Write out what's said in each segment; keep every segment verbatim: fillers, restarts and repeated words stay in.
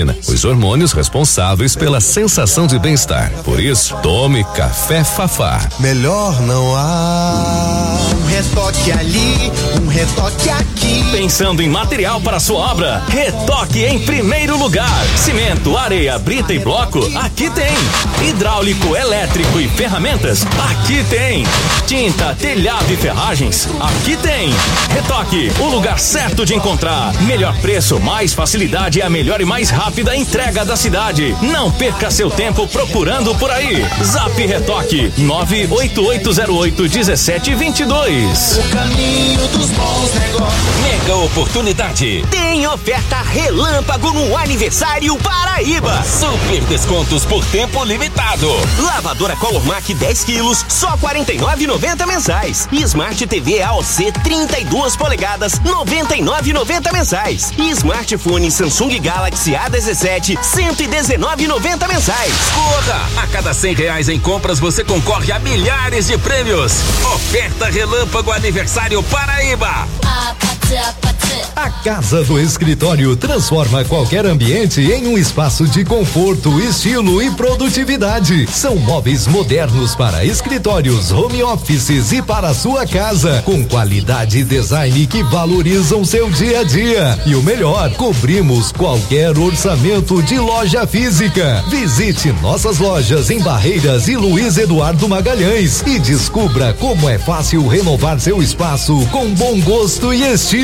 os hormônios responsáveis pela sensação de bem-estar. Por isso, tome Café Fafá. Melhor não há. Um retoque ali, um retoque aqui. Pensando em material para sua obra? Retoque em primeiro lugar. Cimento, areia, brita e bloco? Aqui tem. Hidráulico, elétrico e ferramentas? Aqui tem. Tinta, telhado e ferragens? Aqui tem. Retoque, o lugar certo de encontrar. Melhor preço, mais facilidade e a melhor e mais rápida da entrega da cidade. Não perca seu tempo procurando por aí. Zap Retoque nove oito oito zero oito um sete dois dois. O caminho dos bons negócios. Mega oportunidade. Tem oferta relâmpago no aniversário Paraíba. Super descontos por tempo limitado. Lavadora Colormac dez quilos, só quarenta e nove reais e noventa mensais. E Smart T V A O C trinta e duas polegadas, noventa e nove reais e noventa mensais. E smartphone Samsung Galaxy A dezessete, cento e dezenove reais e noventa mensais. Corra! A cada cem reais em compras você concorre a milhares de prêmios. Oferta Relâmpago Aniversário Paraíba. A Casa do Escritório transforma qualquer ambiente em um espaço de conforto, estilo e produtividade. São móveis modernos para escritórios, home offices e para a sua casa, com qualidade e design que valorizam seu dia a dia. E o melhor, cobrimos qualquer orçamento de loja física. Visite nossas lojas em Barreiras e Luiz Eduardo Magalhães e descubra como é fácil renovar seu espaço com bom gosto e estilo.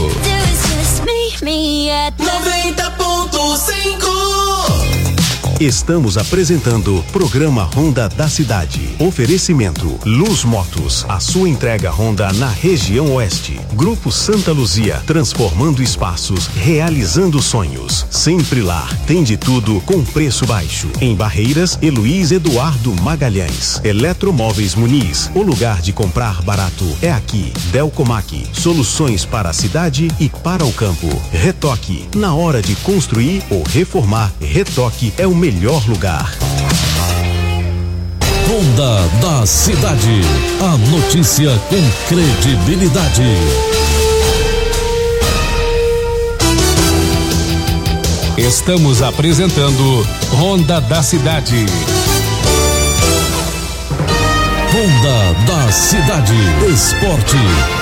noventa ponto cinco. Estamos apresentando Programa Honda da Cidade. Oferecimento Luz Motos, a sua entrega Honda na região oeste. Grupo Santa Luzia, transformando espaços, realizando sonhos. Sempre lá, tem de tudo com preço baixo. Em Barreiras e Luiz Eduardo Magalhães. Eletromóveis Muniz, o lugar de comprar barato é aqui. Delcomac, soluções para a cidade e para o campo. Retoque, na hora de construir ou reformar, Retoque é o melhor melhor lugar. Honda da Cidade. A notícia com credibilidade. Estamos apresentando Honda da Cidade. Honda da Cidade. Esporte.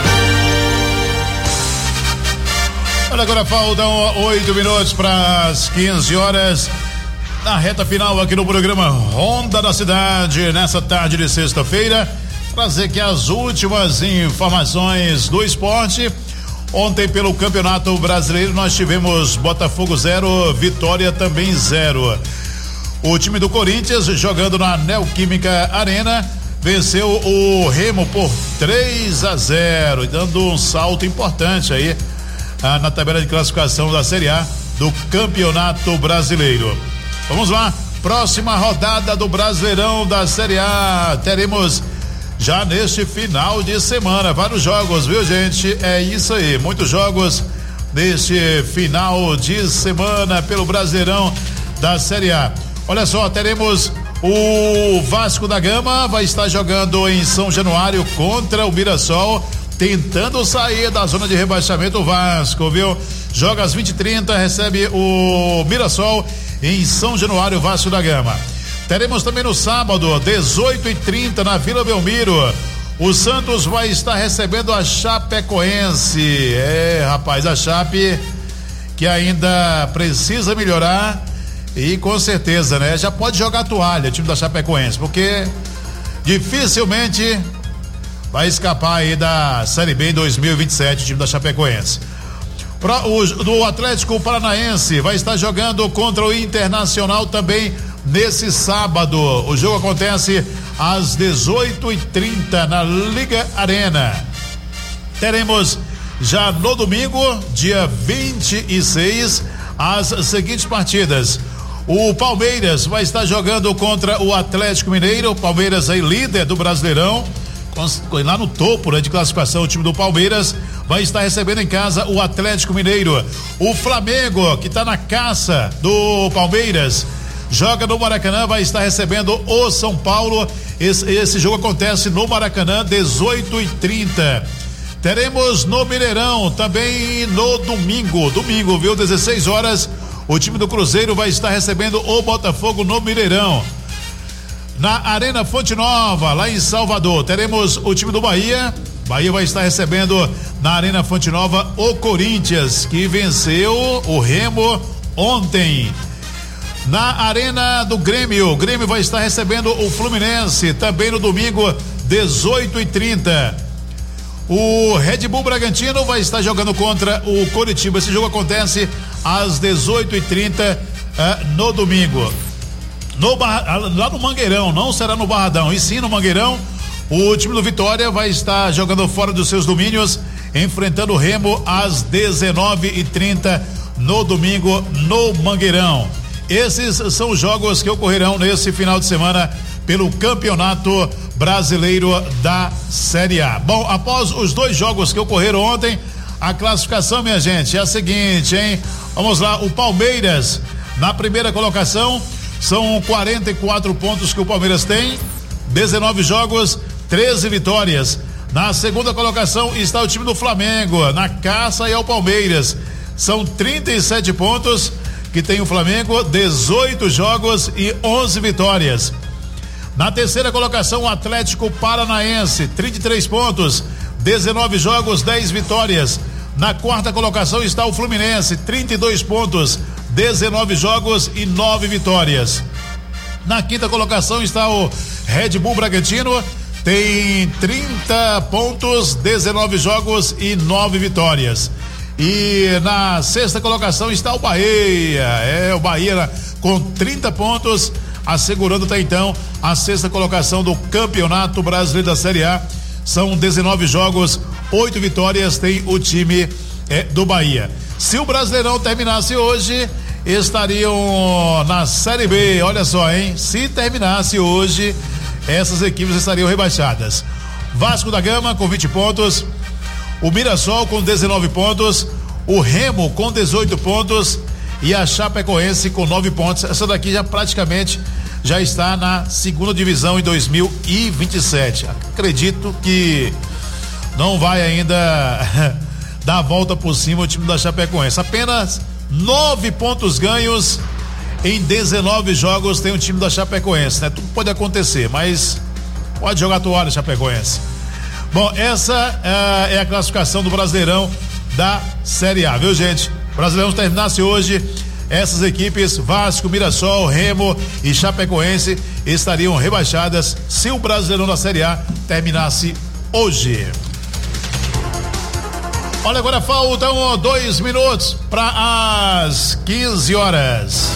Olha, agora faltam oito minutos para as quinze horas. Na reta final aqui no programa Honda da Cidade, nessa tarde de sexta-feira, trazer aqui as últimas informações do esporte. Ontem, pelo Campeonato Brasileiro, nós tivemos Botafogo zero, Vitória também zero. O time do Corinthians, jogando na Neoquímica Arena, venceu o Remo por três a zero, dando um salto importante aí ah, na tabela de classificação da Série A do Campeonato Brasileiro. Vamos lá, próxima rodada do Brasileirão da Série A, teremos já neste final de semana, vários jogos, viu, gente? É isso aí, muitos jogos neste final de semana pelo Brasileirão da Série A. Olha só, teremos o Vasco da Gama, vai estar jogando em São Januário contra o Mirassol, tentando sair da zona de rebaixamento. O Vasco, viu? Joga às vinte e trinta, recebe o Mirassol em São Januário, Vasco da Gama. Teremos também no sábado, dezoito e trinta, na Vila Belmiro, o Santos vai estar recebendo a Chapecoense. É, rapaz, a Chape que ainda precisa melhorar e com certeza, né, já pode jogar a toalha, time da Chapecoense, porque dificilmente vai escapar aí da Série B em dois mil e vinte e sete, o time da Chapecoense. Pro, o, do Atlético Paranaense vai estar jogando contra o Internacional também nesse sábado. O jogo acontece às dezoito e trinta na Liga Arena. Teremos já no domingo, dia vinte e seis, as seguintes partidas. O Palmeiras vai estar jogando contra o Atlético Mineiro. Palmeiras aí líder do Brasileirão, lá no topo, né, de classificação. O time do Palmeiras vai estar recebendo em casa o Atlético Mineiro. O Flamengo, que está na caça do Palmeiras, joga no Maracanã, vai estar recebendo o São Paulo. Esse, esse jogo acontece no Maracanã, dezoito e trinta. Teremos no Mineirão também no domingo, domingo, viu? dezesseis horas, o time do Cruzeiro vai estar recebendo o Botafogo no Mineirão. Na Arena Fonte Nova, lá em Salvador, teremos o time do Bahia. Bahia vai estar recebendo na Arena Fonte Nova o Corinthians, que venceu o Remo ontem. Na Arena do Grêmio, o Grêmio vai estar recebendo o Fluminense, também no domingo, dezoito e trinta. O Red Bull Bragantino vai estar jogando contra o Coritiba. Esse jogo acontece às dezoito e trinta uh, no domingo. No Barra, lá no Mangueirão, não será no Barradão, e sim no Mangueirão. O time do Vitória vai estar jogando fora dos seus domínios, enfrentando o Remo às dezenove e trinta no domingo no Mangueirão. Esses são os jogos que ocorrerão nesse final de semana pelo Campeonato Brasileiro da Série A. Bom, após os dois jogos que ocorreram ontem, a classificação, minha gente, é a seguinte, hein? Vamos lá, o Palmeiras na primeira colocação, são quarenta e quatro pontos que o Palmeiras tem, dezenove jogos, treze vitórias. Na segunda colocação está o time do Flamengo, na caça e ao Palmeiras. São trinta e sete pontos que tem o Flamengo, dezoito jogos e onze vitórias. Na terceira colocação, o Atlético Paranaense, trinta e três pontos, dezenove jogos, dez vitórias. Na quarta colocação está o Fluminense, trinta e dois pontos, dezenove jogos e nove vitórias. Na quinta colocação está o Red Bull Bragantino, tem trinta pontos, dezenove jogos e nove vitórias. E na sexta colocação está o Bahia, é o Bahia com trinta pontos, assegurando até então a sexta colocação do Campeonato Brasileiro da Série A. São dezenove jogos, oito vitórias tem o time é, do Bahia. Se o Brasileirão terminasse hoje, estariam na Série B, olha só, hein? Se terminasse hoje, essas equipes estariam rebaixadas. Vasco da Gama com vinte pontos, o Mirassol com dezenove pontos, o Remo com dezoito pontos e a Chapecoense com nove pontos. Essa daqui já praticamente já está na segunda divisão em dois mil e vinte e sete. Acredito que não vai ainda dar a volta por cima o time da Chapecoense. Apenas nove pontos ganhos em dezenove jogos tem o time da Chapecoense, né? Tudo pode acontecer, mas pode jogar a toalha, Chapecoense. Bom, essa uh, é a classificação do Brasileirão da Série A, viu, gente? O Brasileirão terminasse hoje, essas equipes, Vasco, Mirassol, Remo e Chapecoense, estariam rebaixadas se o Brasileirão da Série A terminasse hoje. Olha, agora faltam dois minutos para as quinze horas.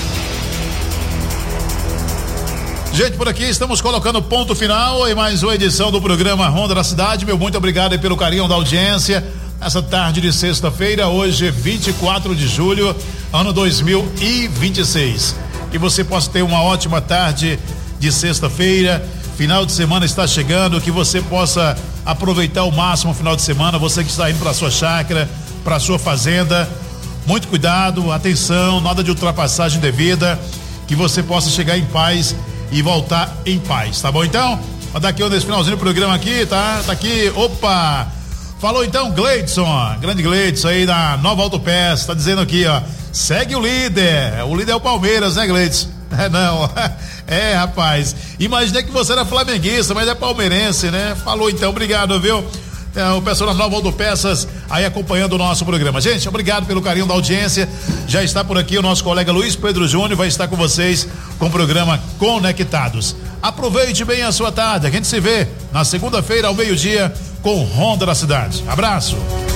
Gente, por aqui estamos colocando ponto final em mais uma edição do programa Ronda da Cidade. Meu muito obrigado aí pelo carinho da audiência. Essa tarde de sexta-feira, hoje vinte e quatro de julho, ano dois mil e vinte e seis. Que você possa ter uma ótima tarde de sexta-feira. Final de semana está chegando, que você possa aproveitar ao máximo o final de semana. Você que está indo para sua chácara, para sua fazenda, muito cuidado, atenção, nada de ultrapassagem devida, que você possa chegar em paz e voltar em paz, tá bom então? Vou dar aqui nesse finalzinho do programa aqui, tá? Tá aqui, opa! Falou então Gleidson, grande Gleidson aí da Nova Autopeças, tá dizendo aqui, ó, segue o líder, o líder é o Palmeiras, né, Gleidson? É não, é rapaz, imaginei que você era flamenguista, mas é palmeirense, né? Falou então, obrigado, viu? É, o pessoal da Nova Autopeças aí acompanhando o nosso programa. Gente, obrigado pelo carinho da audiência. Já está por aqui o nosso colega Luiz Pedro Júnior, vai estar com vocês com o programa Conectados. Aproveite bem a sua tarde. A gente se vê na segunda-feira ao meio-dia com Ronda da Cidade. Abraço.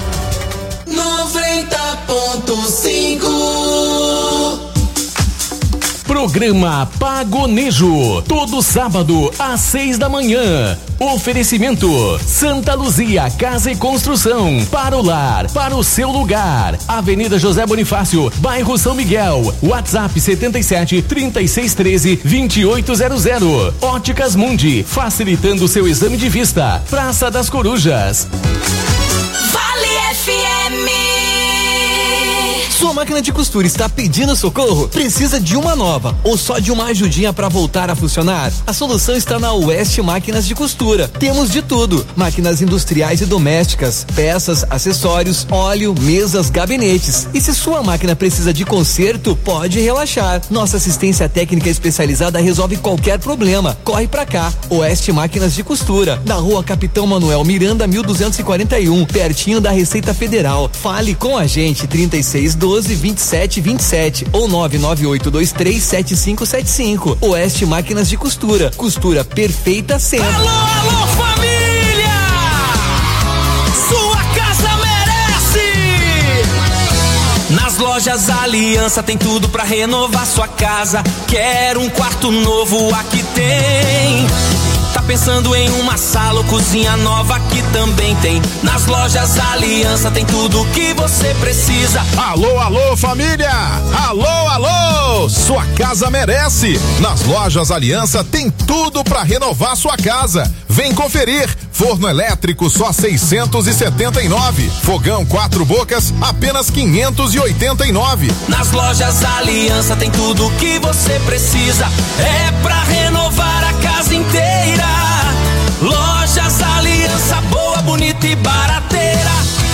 noventa ponto cinco Programa Pagonejo, todo sábado às seis da manhã. Oferecimento Santa Luzia Casa e Construção, para o lar, para o seu lugar. Avenida José Bonifácio, bairro São Miguel. WhatsApp setenta e sete, trinta e seis, treze, vinte e oito zero zero. Óticas Mundi, facilitando seu exame de vista. Praça das Corujas. Vale F M. Sua máquina de costura está pedindo socorro? Precisa de uma nova ou só de uma ajudinha para voltar a funcionar? A solução está na West Máquinas de Costura. Temos de tudo: máquinas industriais e domésticas, peças, acessórios, óleo, mesas, gabinetes. E se sua máquina precisa de conserto, pode relaxar. Nossa assistência técnica especializada resolve qualquer problema. Corre pra cá. West Máquinas de Costura, na Rua Capitão Manuel Miranda, mil duzentos e quarenta e um, pertinho da Receita Federal. Fale com a gente, trinta e seis, doze, vinte e sete, vinte e sete ou nove nove oito dois três sete cinco sete cinco. West Máquinas de Costura, costura perfeita sempre. Alô, alô, família! Sua casa merece! Nas lojas Aliança tem tudo pra renovar sua casa. Quer um quarto novo? Aqui tem. Tá pensando em uma sala ou cozinha nova? Aqui também tem. Nas lojas Aliança tem tudo o que você precisa. Alô, alô, família! Alô, alô! Sua casa merece! Nas lojas Aliança tem tudo pra renovar sua casa. Vem conferir. Forno elétrico só seiscentos e setenta e nove. Fogão quatro bocas apenas quinhentos e oitenta e nove. Nas lojas Aliança tem tudo o que você precisa. É pra renovar a casa inteira. Lojas Aliança, boa, bonita e barateira.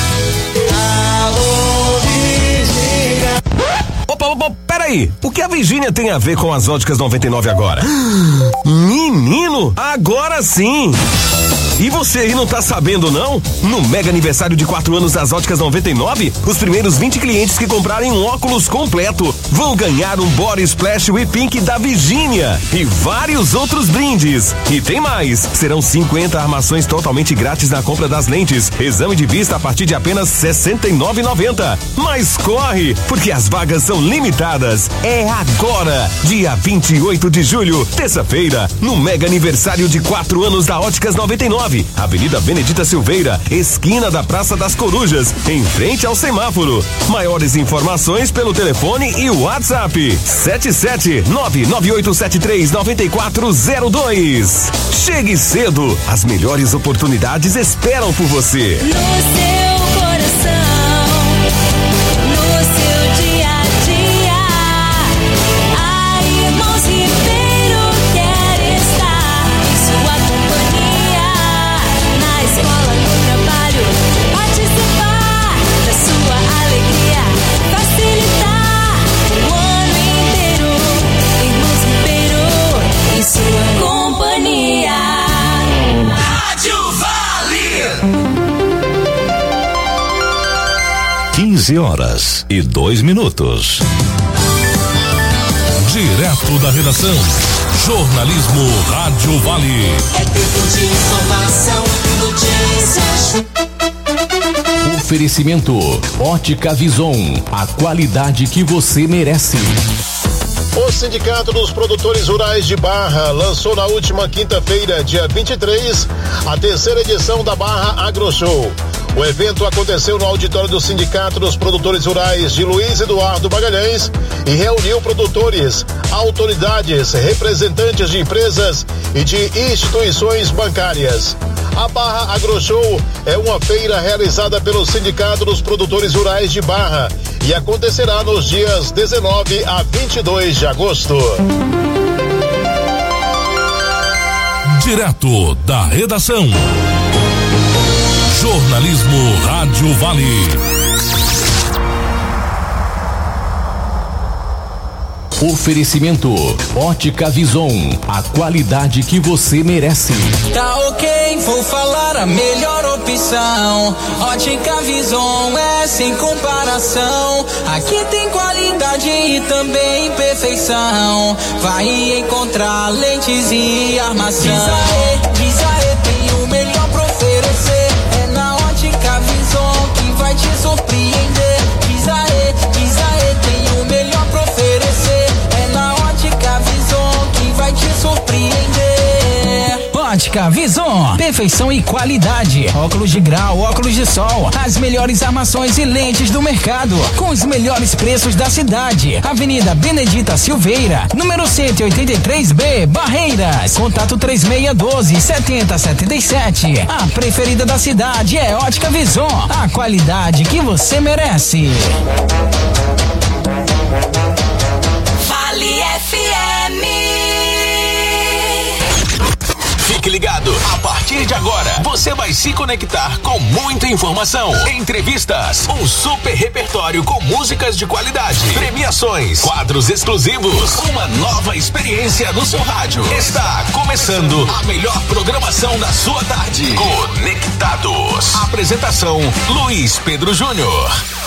Alô, Virgínia. Opa, opa, peraí. O que a Virgínia tem a ver com as óticas noventa e nove agora? Menino, agora sim! E você aí não tá sabendo não? No mega aniversário de quatro anos das Óticas noventa e nove, os primeiros vinte clientes que comprarem um óculos completo vão ganhar um Body Splash We Pink da Virgínia e vários outros brindes. E tem mais, serão cinquenta armações totalmente grátis na compra das lentes. Exame de vista a partir de apenas sessenta e nove reais e noventa centavos. Mas corre, porque as vagas são limitadas. É agora, dia vinte e oito de julho, terça-feira, no mega aniversário de quatro anos da Óticas noventa e nove. Avenida Benedita Silveira, esquina da Praça das Corujas, em frente ao semáforo. Maiores informações pelo telefone e WhatsApp sete sete nove nove oito sete três nove quatro zero dois. Chegue cedo, as melhores oportunidades esperam por você. No seu coração, no seu dia a dia, a Irmãos Ribeiro quer estar em sua companhia. Na escola, no trabalho, participar da sua alegria, facilitar o ano inteiro. Irmãos Ribeiro em sua companhia. Rádio Vale. quinze horas e dois minutos. Direto da redação, jornalismo Rádio Vale. É tempo de informação e notícias. Oferecimento Ótica Vison, a qualidade que você merece. O Sindicato dos Produtores Rurais de Barra lançou na última quinta-feira, dia vinte e três, a terceira edição da Barra AgroShow. O evento aconteceu no auditório do Sindicato dos Produtores Rurais de Luiz Eduardo Magalhães e reuniu produtores, autoridades, representantes de empresas e de instituições bancárias. A Barra AgroShow é uma feira realizada pelo Sindicato dos Produtores Rurais de Barra e acontecerá nos dias dezenove a vinte e dois de agosto. Direto da redação, jornalismo Rádio Vale. Oferecimento Ótica Vison, a qualidade que você merece. Tá ok, vou falar a melhor opção. Ótica Vison é sem comparação. Aqui tem qualidade e também perfeição. Vai encontrar lentes e armação. Diz aê, diz aê, tem o melhor pra oferecer. É na Ótica Vison que vai te surpreender. Diz aê, diz aê, tem o melhor pra oferecer. É na Ótica Vison que vai te surpreender. Ótica Vison, perfeição e qualidade. Óculos de grau, óculos de sol, as melhores armações e lentes do mercado, com os melhores preços da cidade. Avenida Benedita Silveira, número cento e oitenta e três B, Barreiras. Contato três seis um dois, sete zero sete sete. A preferida da cidade é Ótica Vison, a qualidade que você merece. Vale F M. Fique ligado, a partir de agora você vai se conectar com muita informação, entrevistas, um super repertório com músicas de qualidade, premiações, quadros exclusivos, uma nova experiência no seu rádio. Está começando a melhor programação da sua tarde. Conectados. Apresentação Luiz Pedro Júnior.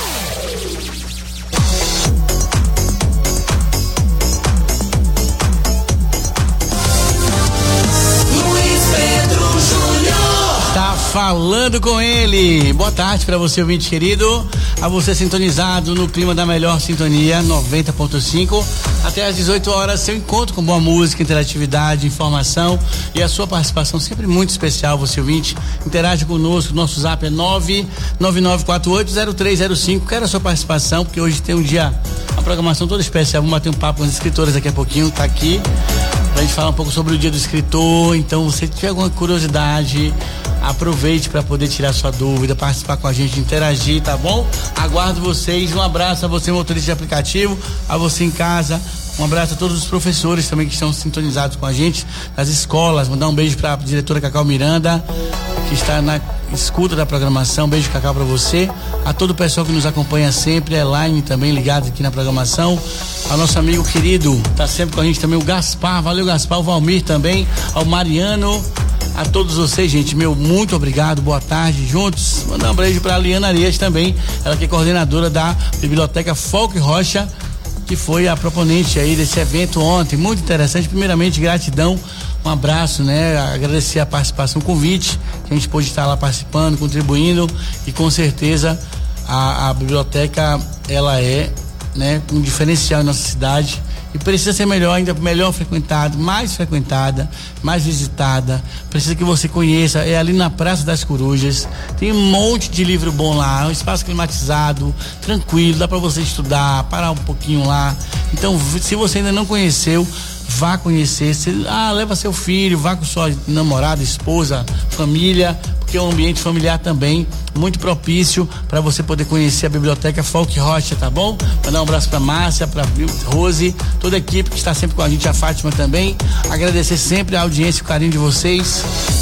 Falando com ele. Boa tarde para você, ouvinte querido. A você sintonizado no clima da melhor sintonia, noventa ponto cinco. Até às dezoito horas, seu encontro com boa música, interatividade, informação e a sua participação sempre muito especial, você ouvinte. Interage conosco, nosso zap é nove nove nove quatro oito zero três zero cinco. Quero a sua participação, porque hoje tem um dia, uma programação toda especial. Vamos bater um papo com os escritores daqui a pouquinho, tá aqui pra gente falar um pouco sobre o dia do escritor. Então, se tiver alguma curiosidade, aproveite para poder tirar sua dúvida, participar com a gente, interagir, tá bom? Aguardo vocês. Um abraço a você, motorista de aplicativo, a você em casa. Um abraço a todos os professores também que estão sintonizados com a gente, nas escolas. Mandar um beijo para a diretora Cacau Miranda, que está na escuta da programação. Beijo, Cacau, para você. A todo o pessoal que nos acompanha sempre, Elaine também ligado aqui na programação. Ao nosso amigo querido, tá sempre com a gente também, o Gaspar. Valeu, Gaspar. O Valmir também. Ao Mariano. A todos vocês, gente, meu muito obrigado, boa tarde, juntos. Mandar um beijo para a Liana Arias também, ela que é coordenadora da Biblioteca Folk Rocha, que foi a proponente aí desse evento ontem, muito interessante. Primeiramente, gratidão, um abraço, né? Agradecer a participação, o convite, que a gente pôde estar lá participando, contribuindo, e com certeza a, a biblioteca, ela é, né, um diferencial em nossa cidade. E precisa ser melhor, ainda melhor frequentada, mais frequentada, mais visitada. Precisa que você conheça. É ali na Praça das Corujas. Tem um monte de livro bom lá. É um espaço climatizado, tranquilo, dá para você estudar, parar um pouquinho lá. Então, se você ainda não conheceu, vá conhecer. Se, ah, leva seu filho, vá com sua namorada, esposa, família, porque é um ambiente familiar também muito propício para você poder conhecer a Biblioteca Folk Rocha, tá bom? Mandar um abraço pra Márcia, pra Rose, toda a equipe que está sempre com a gente, a Fátima também. Agradecer sempre a audiência e o carinho de vocês.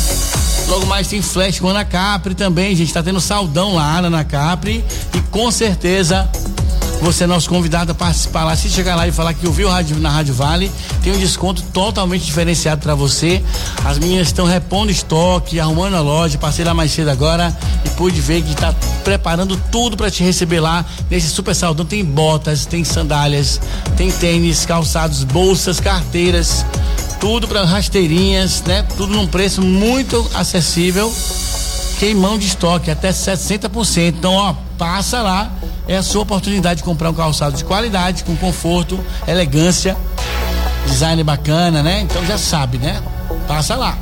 Logo mais tem flash com a Ana Capri também, gente, tá tendo saudão lá na Ana Capri, e com certeza você é nosso convidado a participar lá. Se chegar lá e falar que ouviu rádio, na Rádio Vale, tem um desconto totalmente diferenciado para você. As meninas estão repondo estoque, arrumando a loja. Passei lá mais cedo agora e pude ver que está preparando tudo para te receber lá nesse super saldão. Tem botas, tem sandálias, tem tênis, calçados, bolsas, carteiras, tudo para rasteirinhas, né? Tudo num preço muito acessível. Queimão de estoque até sessenta por cento. Então, ó, passa lá. É a sua oportunidade de comprar um calçado de qualidade, com conforto, elegância, design bacana, né? Então já sabe, né? Passa lá.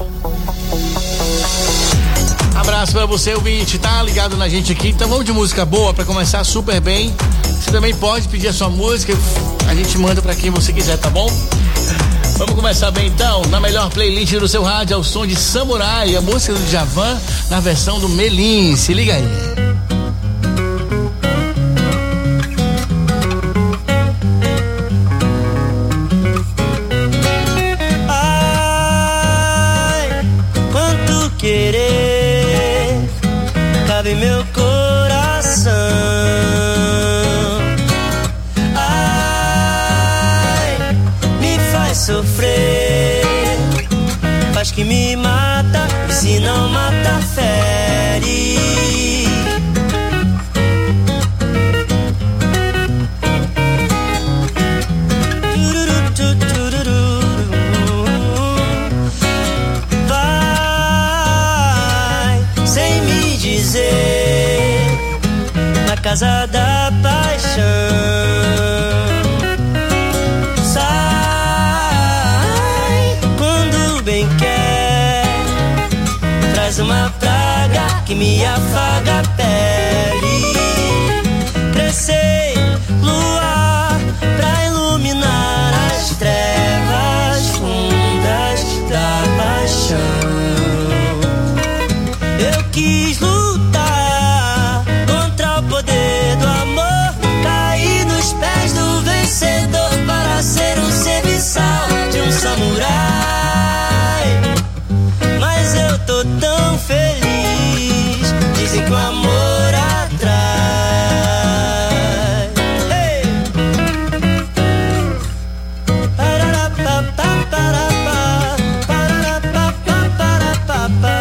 Abraço pra você, ouvinte, tá ligado na gente aqui. Então vamos de música boa pra começar super bem. Você também pode pedir a sua música, a gente manda pra quem você quiser, tá bom? Vamos começar bem então, na melhor playlist do seu rádio, ao som de Samurai, a música do Djavan, na versão do Melim. Se liga aí. Querer cabe meu coração. Ai, me faz sofrer, faz que me mata, e se não mata, fere. Casa da paixão, sai quando bem quer, uma praga que me afaga a pele. Crescer, luar, pra iluminar as trevas fundas da paixão. Eu quis lutar contra o poder do amor, cair nos pés do vencedor para ser um serviçal de um samurai. Mas eu tô tão feliz, dizem que o amor atrai. Hey! Pararapapá, parapá, pararapapá, parapapá.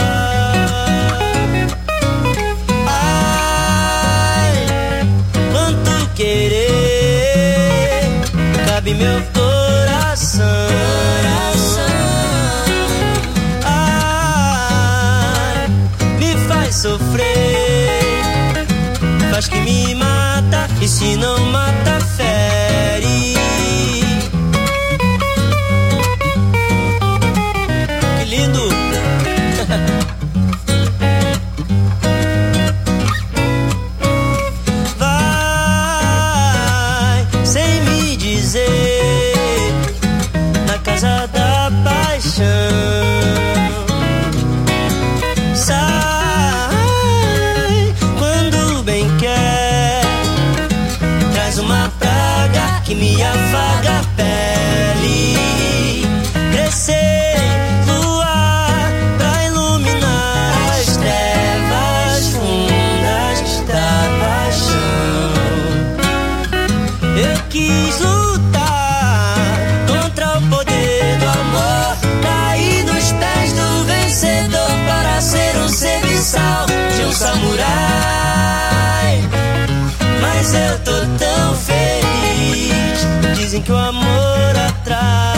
Ai, quanto querer cabe meu coração. Sofrer, faz que me mata, e se não mata, fere. Que lindo! Vai, sem me dizer, na casa da paixão. Que me afaga a pele. Crescer, luar, pra iluminar as trevas fundas da paixão. Eu quis lutar contra o poder do amor, cair nos pés do vencedor para ser um serviçal de um samurai. Mas eu tô tão feliz, dizem que o amor atrai.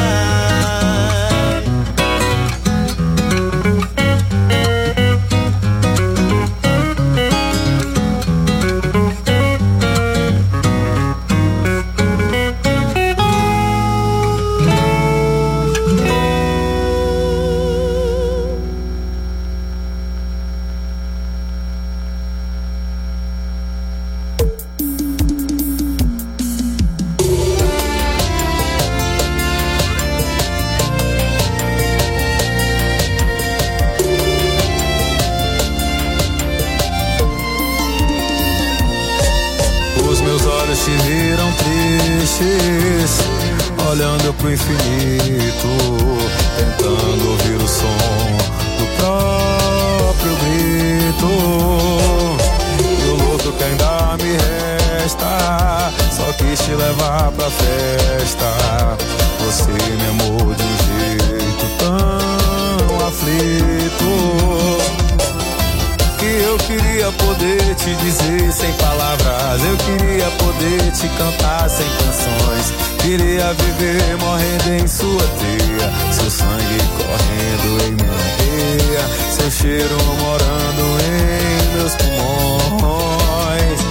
te viram tristes, olhando pro infinito, tentando ouvir o som do próprio grito. E o luto que ainda me resta, só quis te levar pra festa. Você me amou de um jeito tão aflito, que eu queria poder te dizer sem palavras. Eu queria poder te cantar sem canções. Queria viver morrendo em sua teia, seu sangue correndo em minha veia, seu cheiro morando em meus pulmões.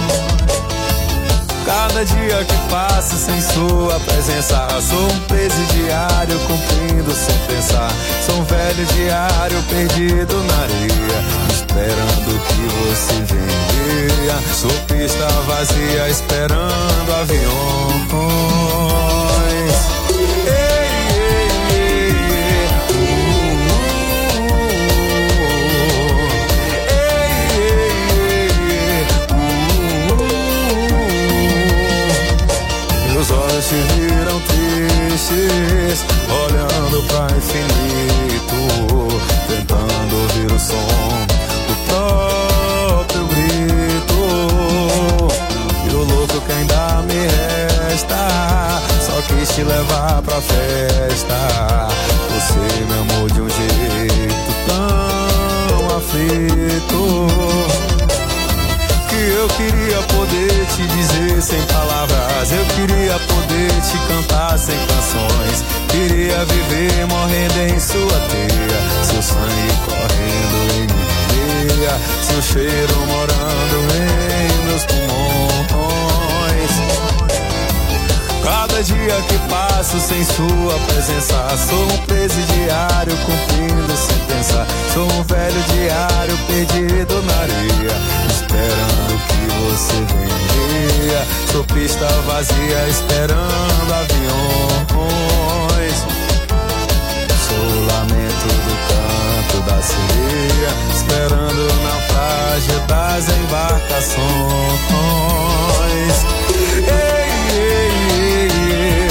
Cada dia que passa sem sua presença, sou um presidiário cumprindo sem pensar. Sou um velho diário perdido na areia, esperando que você venha. Sou pista vazia esperando aviões. Ei, ei, ei, ei. Uh, ei, ei, ei. Uh, meus olhos se viram tristes, olhando pra infinito, tentando ouvir o som do próprio grito. E o louco que ainda me resta, só quis te levar pra festa. Você me amou de um jeito tão aflito, que eu queria poder te dizer sem palavras. Eu queria poder te cantar sem canções. Queria viver morrendo em sua teia, seu sangue correndo em minha veia, seu cheiro morando em meus pulmões. Cada dia que passo sem sua presença, sou um presidiário cumprindo sem pensar. Sou um velho diário perdido na areia, esperando que você venha. Sou pista vazia esperando aviões. Sou o lamento do canto da sereia, esperando o naufrágio das embarcações. Ei, ei, ei, ei.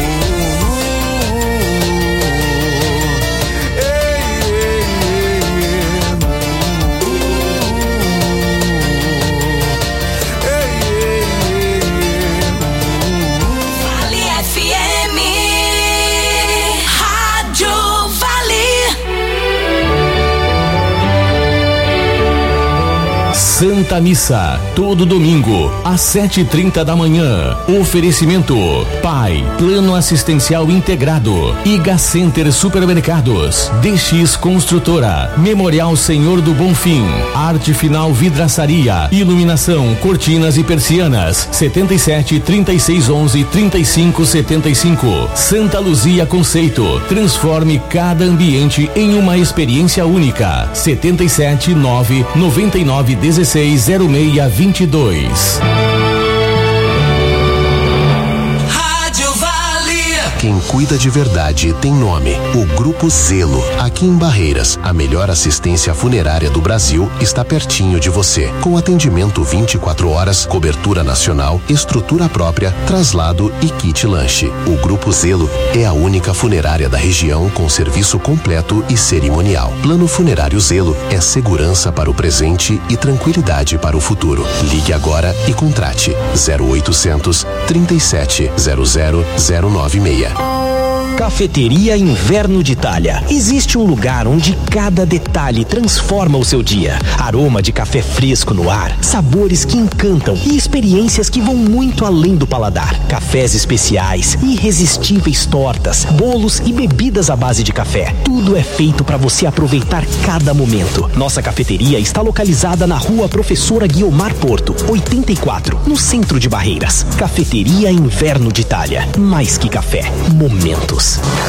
Santa Missa, todo domingo, às sete e trinta da manhã. Oferecimento: Pai, Plano Assistencial Integrado, Iga Center Supermercados, D X Construtora, Memorial Senhor do Bonfim, Arte Final Vidraçaria, Iluminação, Cortinas e Persianas, setenta e sete, trinta e seis, onze, trinta e cinco, setenta e cinco. Santa Luzia Conceito, transforme cada ambiente em uma experiência única. setenta e sete, nove, noventa e nove, dezesseis, zero seis, vinte e dois. Quem cuida de verdade tem nome. O Grupo Zelo. Aqui em Barreiras, a melhor assistência funerária do Brasil está pertinho de você. Com atendimento vinte e quatro horas, cobertura nacional, estrutura própria, traslado e kit lanche. O Grupo Zelo é a única funerária da região com serviço completo e cerimonial. Plano Funerário Zelo é segurança para o presente e tranquilidade para o futuro. Ligue agora e contrate zero oitocentos, trinta e sete, zero zero, zero nove seis. Cafeteria Inverno de Itália. Existe um lugar onde cada detalhe transforma o seu dia. Aroma de café fresco no ar, sabores que encantam e experiências que vão muito além do paladar. Cafés especiais, irresistíveis tortas, bolos e bebidas à base de café. Tudo é feito para você aproveitar cada momento. Nossa cafeteria está localizada na Rua Professora Guiomar Porto, oitenta e quatro, no centro de Barreiras. Cafeteria Inverno de Itália. Mais que café, momentos.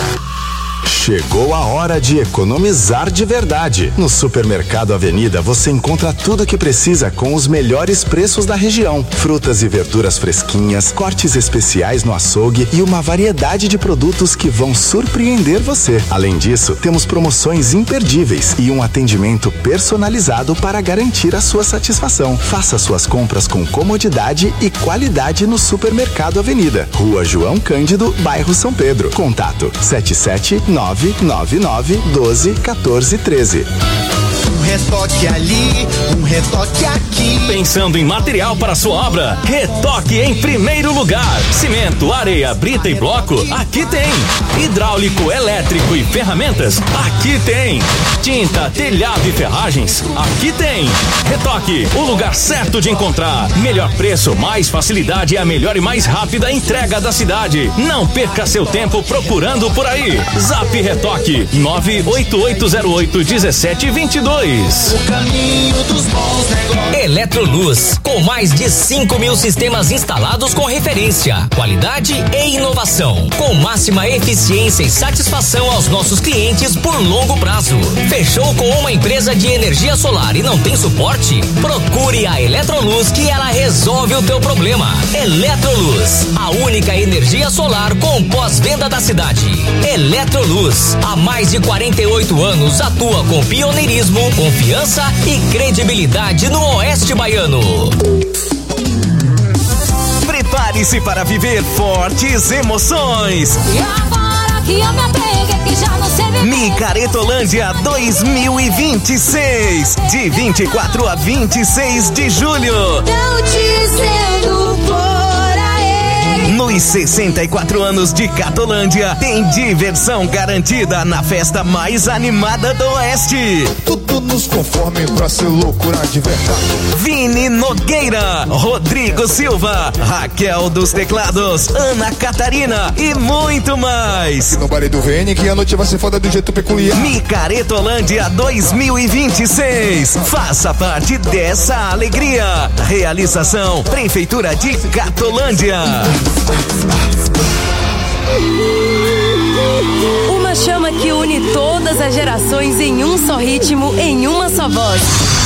Chegou a hora de economizar de verdade. No Supermercado Avenida você encontra tudo o que precisa com os melhores preços da região. Frutas e verduras fresquinhas, cortes especiais no açougue e uma variedade de produtos que vão surpreender você. Além disso, temos promoções imperdíveis e um atendimento personalizado para garantir a sua satisfação. Faça suas compras com comodidade e qualidade no Supermercado Avenida. Rua João Cândido, bairro São Pedro. Contato sete sete nove nove nove doze, quatorze, treze. Um retoque ali, um retoque aqui. Pensando em material para sua obra? Retoque em primeiro lugar. Cimento, areia, brita e bloco? Aqui tem. Hidráulico, elétrico e ferramentas? Aqui tem. Tinta, telhado e ferragens? Aqui tem. Retoque, o lugar certo de encontrar. Melhor preço, mais facilidade e a melhor e mais rápida entrega da cidade. Não perca seu tempo procurando por aí. Zap Retoque nove oito oito zero oito um sete dois dois. O caminho dos bons negócios. Electroluz, com mais de cinco mil sistemas instalados com referência, qualidade e inovação, com máxima eficiência e satisfação aos nossos clientes por longo prazo. Fechou com uma empresa de energia solar e não tem suporte? Procure a Electroluz que ela resolve o teu problema. Electroluz, a única energia solar com pós-venda da cidade. Electroluz, há mais de quarenta e oito anos atua com pioneirismo, confiança e credibilidade no Oeste Baiano. Prepare-se para viver fortes emoções. E agora que eu me apeguei, que já não sei viver. Micaretolândia dois mil e vinte e seis, de vinte e quatro a vinte e seis de julho. Tão dizendo por aí. Nos sessenta e quatro anos de Catolândia, tem diversão garantida na festa mais animada do Oeste. Tudo nos conforme pra ser loucura de verdade. Vini Nogueira, Rodrigo Silva, Raquel dos Teclados, Ana Catarina e muito mais. Aqui no baile do Vene que a noite vai ser foda do jeito peculiar. Micaretolândia dois mil e vinte e seis. Faça parte dessa alegria. Realização Prefeitura de Catolândia. Uma chama que une todas as gerações em um só ritmo, em uma só voz.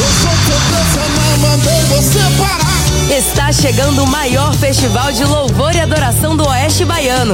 Está chegando o maior festival de louvor e adoração do Oeste Baiano.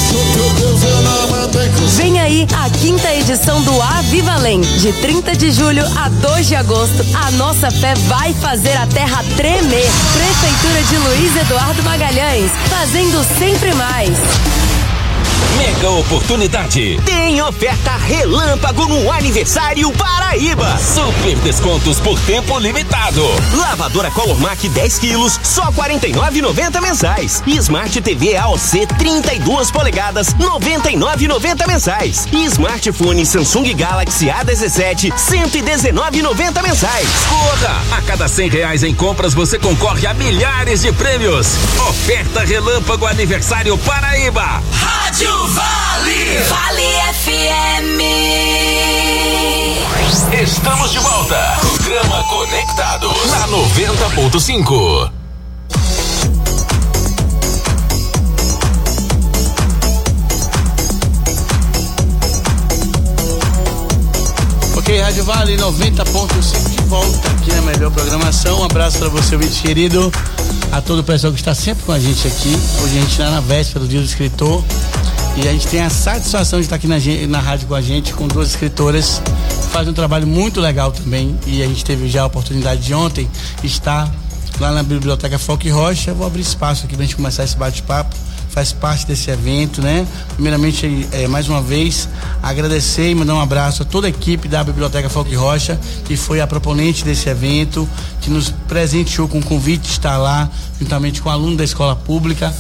Vem aí a quinta edição do Avivalém, de trinta de julho a dois de agosto. A nossa fé vai fazer a terra tremer. Prefeitura de Luiz Eduardo Magalhães, fazendo sempre mais. Mega oportunidade. Tem oferta relâmpago no aniversário Paraíba. Super descontos por tempo limitado. Lavadora Colormac dez quilos, só quarenta e nove reais e noventa mensais. E Smart T V A O C trinta e duas polegadas, noventa e nove reais e noventa mensais. E smartphone Samsung Galaxy A dezessete, cento e dezenove reais e noventa mensais. Corra! A cada cem reais em compras você concorre a milhares de prêmios. Oferta relâmpago aniversário Paraíba. Rádio Vale, Vale F M. Estamos de volta. Programa Conectados na noventa ponto cinco. Ok, Rádio Vale noventa ponto cinco de volta aqui na melhor programação. Um abraço para você, ouvinte querido, a todo o pessoal que está sempre com a gente aqui. Hoje a gente está na véspera do Dia do Escritor e a gente tem a satisfação de estar aqui na, na rádio com a gente, com duas escritoras que fazem um trabalho muito legal também. E a gente teve já a oportunidade de ontem estar lá na Biblioteca Folk Rocha. Eu vou abrir espaço aqui para a gente começar esse bate-papo. Faz parte desse evento, né? Primeiramente, é, mais uma vez, agradecer e mandar um abraço a toda a equipe da Biblioteca Folk Rocha, que foi a proponente desse evento, que nos presenteou com o convite de estar lá, juntamente com o aluno da escola pública,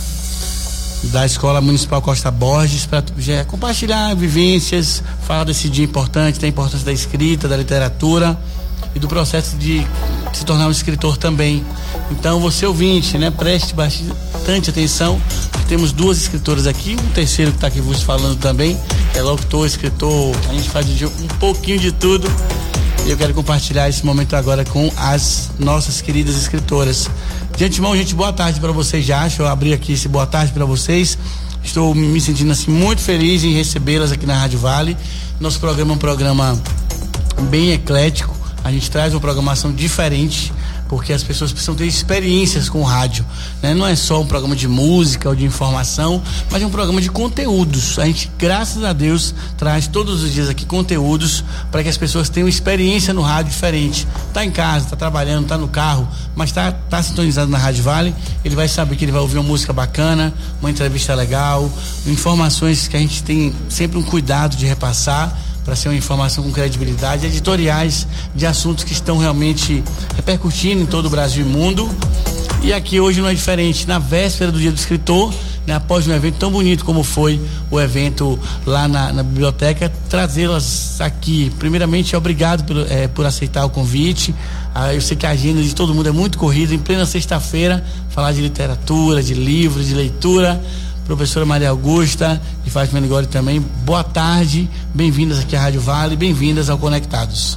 da Escola Municipal Costa Borges, para compartilhar vivências, falar desse dia importante, da importância da escrita, da literatura e do processo de se tornar um escritor também. Então, você ouvinte, né, preste bastante atenção, que temos duas escritoras aqui, um terceiro que está aqui vos falando também, é locutor, escritor, a gente faz de um pouquinho de tudo. E eu quero compartilhar esse momento agora com as nossas queridas escritoras. De antemão, gente, boa tarde para vocês já. Deixa eu abrir aqui esse boa tarde para vocês. Estou me sentindo assim muito feliz em recebê-las aqui na Rádio Vale. Nosso programa é um programa bem eclético. A gente traz uma programação diferente, porque as pessoas precisam ter experiências com o rádio, né? Não é só um programa de música ou de informação, mas é um programa de conteúdos. A gente, graças a Deus, traz todos os dias aqui conteúdos para que as pessoas tenham experiência no rádio diferente. Tá em casa, tá trabalhando, tá no carro, mas tá, tá sintonizado na Rádio Vale, ele vai saber que ele vai ouvir uma música bacana, uma entrevista legal, informações que a gente tem sempre um cuidado de repassar, para ser uma informação com credibilidade, editoriais de assuntos que estão realmente repercutindo em todo o Brasil e mundo. E aqui hoje não é diferente, na véspera do Dia do Escritor, né, após um evento tão bonito como foi o evento lá na, na biblioteca, trazê-las aqui. Primeiramente, obrigado por, é, por aceitar o convite. Ah, eu sei que a agenda de todo mundo é muito corrida, em plena sexta-feira, falar de literatura, de livros, de leitura. Professora Maria Augusta e Fátima Menegoli também, boa tarde, bem-vindas aqui à Rádio Vale, bem-vindas ao Conectados.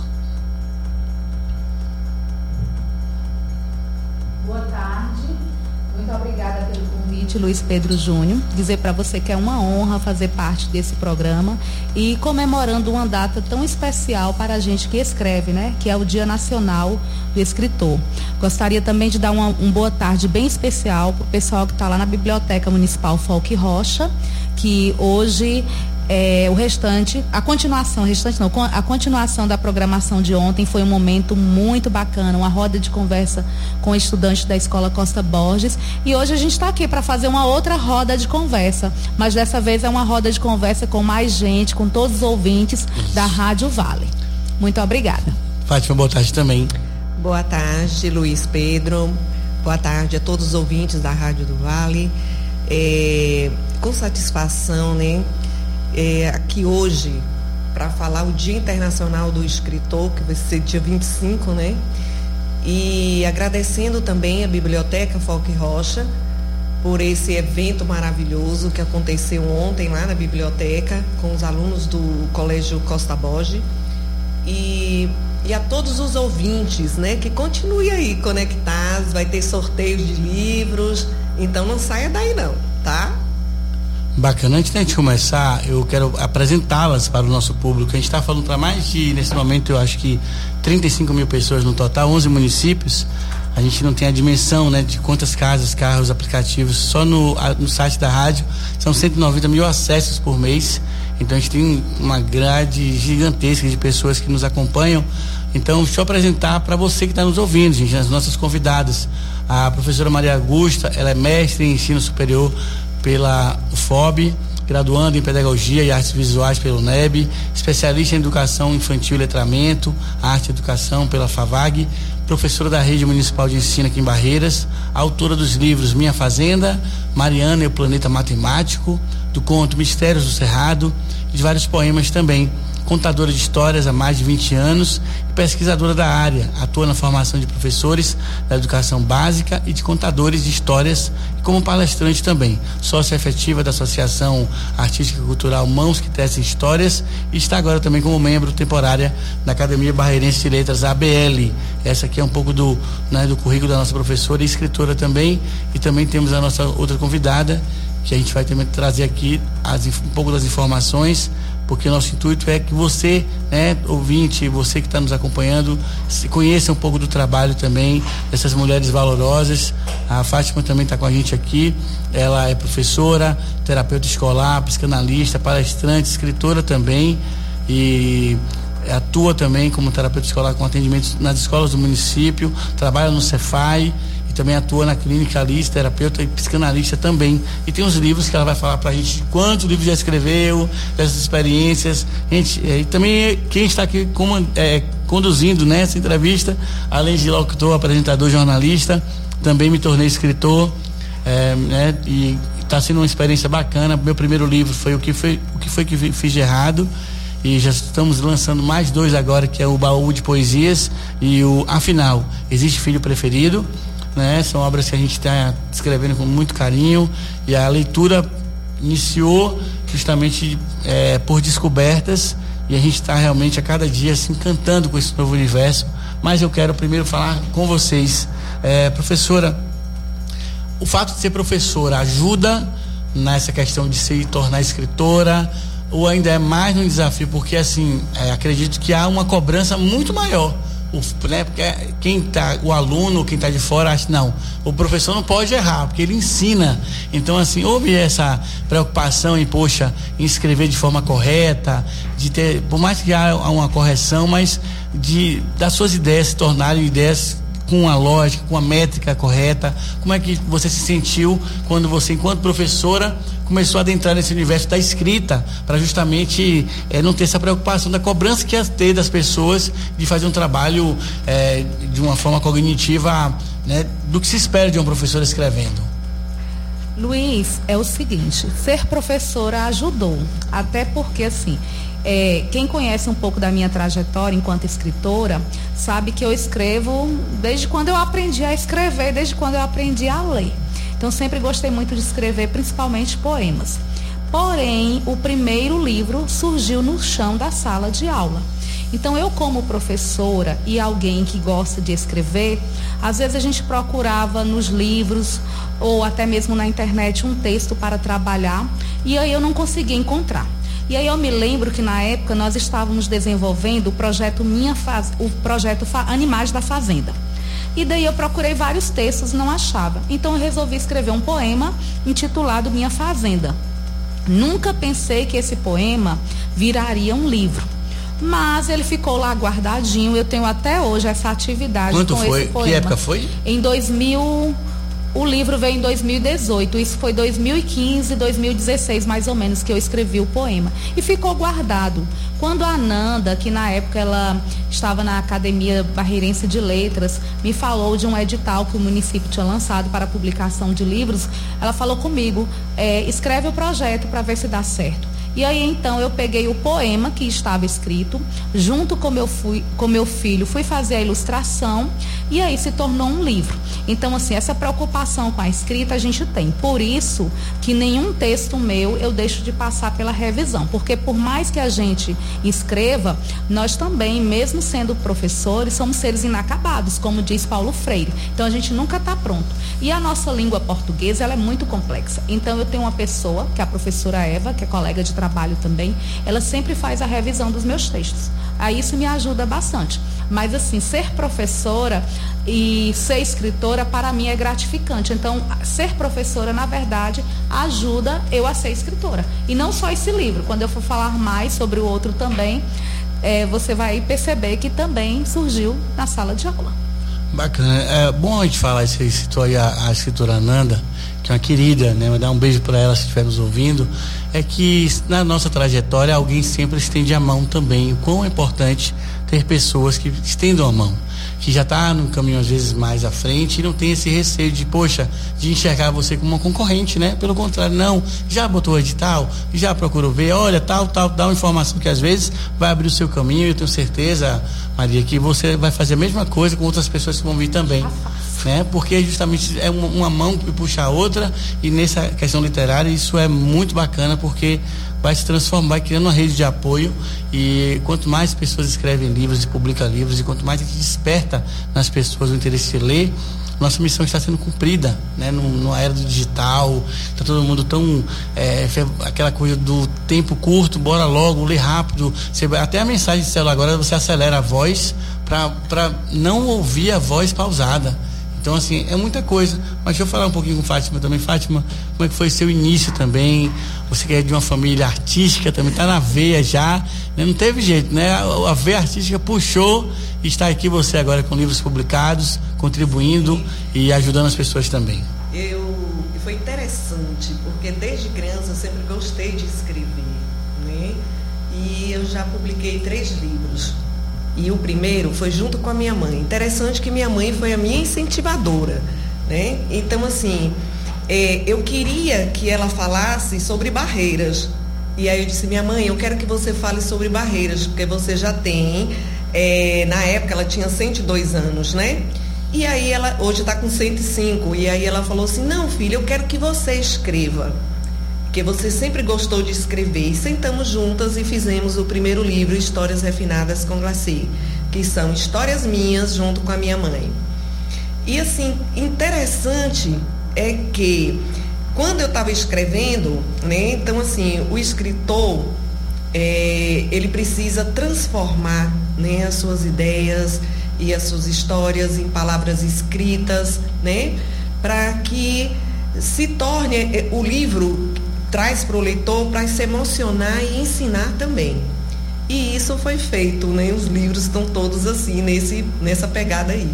Boa tarde, muito obrigada pelo convite, Luiz Pedro Júnior. Dizer para você que é uma honra fazer parte desse programa e comemorando uma data tão especial para a gente que escreve, né? Que é o Dia Nacional do Escritor. Gostaria também de dar uma, um boa tarde bem especial para o pessoal que está lá na Biblioteca Municipal Folk Rocha, que hoje é, o restante, a continuação, o restante não, a continuação da programação de ontem foi um momento muito bacana, uma roda de conversa com estudantes da Escola Costa Borges, e hoje a gente está aqui para fazer uma outra roda de conversa, mas dessa vez é uma roda de conversa com mais gente, com todos os ouvintes da Rádio Vale. Muito obrigada. Fátima, boa tarde também. Boa tarde, Luiz Pedro. Boa tarde a todos os ouvintes da Rádio do Vale. É, com satisfação, né? É, aqui hoje para falar o Dia Internacional do Escritor, que vai ser dia vinte e cinco, né? E agradecendo também a Biblioteca Folk Rocha por esse evento maravilhoso que aconteceu ontem lá na biblioteca com os alunos do Colégio Costa Borges. E E a todos os ouvintes, né, que continue aí conectados, vai ter sorteios de livros, então não saia daí não. tá? Bacana. Antes da gente começar, eu quero apresentá-las para o nosso público. A gente está falando para mais de, nesse momento, eu acho que trinta e cinco mil pessoas no total, onze municípios. A gente não tem a dimensão, né, de quantas casas, carros, aplicativos. Só no, no site da rádio são cento e noventa mil acessos por mês. Então a gente tem uma grade gigantesca de pessoas que nos acompanham. Então, deixa eu apresentar para você que está nos ouvindo, gente, as nossas convidadas. A professora Maria Augusta, ela é mestre em ensino superior pela U F O B, graduando em Pedagogia e Artes Visuais pelo N E B, especialista em Educação Infantil e Letramento, Arte e Educação pela FAVAG, professora da Rede Municipal de Ensino aqui em Barreiras, autora dos livros Minha Fazenda, Mariana e o Planeta Matemático, do conto Mistérios do Cerrado e de vários poemas também. Contadora de histórias há mais de vinte anos e pesquisadora da área, atua na formação de professores da educação básica e de contadores de histórias e como palestrante também, sócia efetiva da Associação Artística e Cultural Mãos que Tecem Histórias e está agora também como membro temporária da Academia Barreirense de Letras, A B L. Essa aqui é um pouco do, né, do currículo da nossa professora e escritora também, e também temos a nossa outra convidada, que a gente vai também trazer aqui as, um pouco das informações, porque o nosso intuito é que você, né, ouvinte, você que está nos acompanhando, se conheça um pouco do trabalho também dessas mulheres valorosas. A Fátima também está com a gente aqui. Ela é professora, terapeuta escolar, psicanalista, palestrante, escritora também, e atua também como terapeuta escolar com atendimentos nas escolas do município, trabalha no Cefai, também atua na clínica ali, terapeuta e psicanalista também. E tem uns livros que ela vai falar pra gente quantos livros já escreveu, dessas experiências. Gente, é, e também quem está aqui como, é, conduzindo nessa, né, entrevista, além de locutor, apresentador, jornalista, também me tornei escritor, é, né, e está sendo uma experiência bacana. Meu primeiro livro foi O que foi, o que, foi que fiz de errado. E já estamos lançando mais dois agora, que é o Baú de Poesias e o Afinal, Existe Filho Preferido? Né? São obras que a gente está escrevendo com muito carinho, e a leitura iniciou justamente é, por descobertas, e a gente está realmente a cada dia se encantando com esse novo universo. Mas eu quero primeiro falar com vocês, é, professora, o fato de ser professora ajuda nessa questão de se tornar escritora, ou ainda é mais um desafio? Porque assim, é, acredito que há uma cobrança muito maior. O, né, porque quem tá, o aluno, quem está de fora, acha não, o professor não pode errar, porque ele ensina. Então, assim, houve essa preocupação em, poxa, em escrever de forma correta, de ter, por mais que há uma correção, mas de das suas ideias se tornarem ideias com uma lógica, com a métrica correta. Como é que você se sentiu quando você, enquanto professora, começou a adentrar nesse universo da escrita, para justamente é, não ter essa preocupação da cobrança que ia ter das pessoas de fazer um trabalho é, de uma forma cognitiva, né, do que se espera de uma professora escrevendo? Luiz, é o seguinte, ser professora ajudou, até porque assim, É, quem conhece um pouco da minha trajetória enquanto escritora, sabe que eu escrevo desde quando eu aprendi a escrever, desde quando eu aprendi a ler. Então, sempre gostei muito de escrever, principalmente poemas. Porém, o primeiro livro surgiu no chão da sala de aula. Então, eu como professora e alguém que gosta de escrever, às vezes a gente procurava nos livros ou até mesmo na internet um texto para trabalhar, e aí eu não conseguia encontrar. E aí eu me lembro que na época nós estávamos desenvolvendo o projeto Minha Faz... o projeto Fa... Animais da Fazenda. E daí eu procurei vários textos, não achava. Então eu resolvi escrever um poema intitulado Minha Fazenda. Nunca pensei que esse poema viraria um livro, mas ele ficou lá guardadinho. Eu tenho até hoje essa atividade. Quanto com foi? esse poema. Que época foi? Em dois mil. O livro veio em dois mil e dezoito, isso foi dois mil e quinze, dois mil e dezesseis mais ou menos que eu escrevi o poema, e ficou guardado. Quando a Nanda, que na época ela estava na Academia Barreirense de Letras, me falou de um edital que o município tinha lançado para a publicação de livros, ela falou comigo, é, escreve o projeto para ver se dá certo. E aí então eu peguei o poema que estava escrito, junto com meu, fui, com meu filho, fui fazer a ilustração e aí se tornou um livro. Então assim, essa preocupação com a escrita a gente tem. Por isso que nenhum texto meu eu deixo de passar pela revisão, porque por mais que a gente escreva, nós também, mesmo sendo professores, somos seres inacabados, como diz Paulo Freire. Então a gente nunca está pronto. E a nossa língua portuguesa, ela é muito complexa. Então eu tenho uma pessoa, que é a professora Eva, que é colega de trabalho também, ela sempre faz a revisão dos meus textos. Aí isso me ajuda bastante. Mas assim, ser professora e ser escritora para mim é gratificante. Então, ser professora, na verdade, ajuda eu a ser escritora. E não só esse livro, quando eu for falar mais sobre o outro também, é, você vai perceber que também surgiu na sala de aula. Bacana. É bom a gente falar, você citou aí a, a escritora Ananda, que é uma querida, né? Vou dar um beijo para ela se estiver nos ouvindo. É que na nossa trajetória alguém sempre estende a mão também. O quão é importante ter pessoas que estendam a mão, que já está no caminho às vezes mais à frente e não tem esse receio de, poxa, de enxergar você como uma concorrente, né? Pelo contrário, não, já botou o edital, já procurou ver, olha, tal, tal, dá uma informação que às vezes vai abrir o seu caminho. Eu tenho certeza, Maria, que você vai fazer a mesma coisa com outras pessoas que vão vir também, né? Porque justamente é uma, uma mão que puxa a outra, e nessa questão literária isso é muito bacana, porque vai se transformar, vai criando uma rede de apoio, e quanto mais pessoas escrevem livros e publicam livros, e quanto mais a gente desperta nas pessoas o interesse de ler, nossa missão está sendo cumprida, né? Numa era do digital, está todo mundo tão é, aquela coisa do tempo curto, bora logo, ler rápido. Você, até a mensagem de celular agora você acelera a voz para não ouvir a voz pausada. Então, assim, é muita coisa. Mas deixa eu falar um pouquinho com Fátima também. Fátima, como é que foi seu início também? Você que é de uma família artística também, está na veia já, né? Não teve jeito, né? A, a veia artística puxou, e está aqui você agora com livros publicados, contribuindo e ajudando as pessoas também. Eu, foi interessante, porque desde criança eu sempre gostei de escrever, né? E eu já publiquei três livros. E o primeiro foi junto com a minha mãe. Interessante que minha mãe foi a minha incentivadora, né? Então, assim, é, eu queria que ela falasse sobre barreiras. E aí eu disse, minha mãe, eu quero que você fale sobre barreiras, porque você já tem, é, na época ela tinha cento e dois anos, né? E aí ela, hoje está com cento e cinco, e aí ela falou assim, não, filha, eu quero que você escreva, porque você sempre gostou de escrever. E sentamos juntas e fizemos o primeiro livro, Histórias Refinadas com Glaci, que são histórias minhas junto com a minha mãe. E assim, interessante é que quando eu estava escrevendo, né, então assim, o escritor, é, ele precisa transformar, né, as suas ideias e as suas histórias em palavras escritas, né, para que se torne o livro, traz para o leitor para se emocionar e ensinar também. E isso foi feito, né? Os livros estão todos assim, nesse, nessa pegada aí.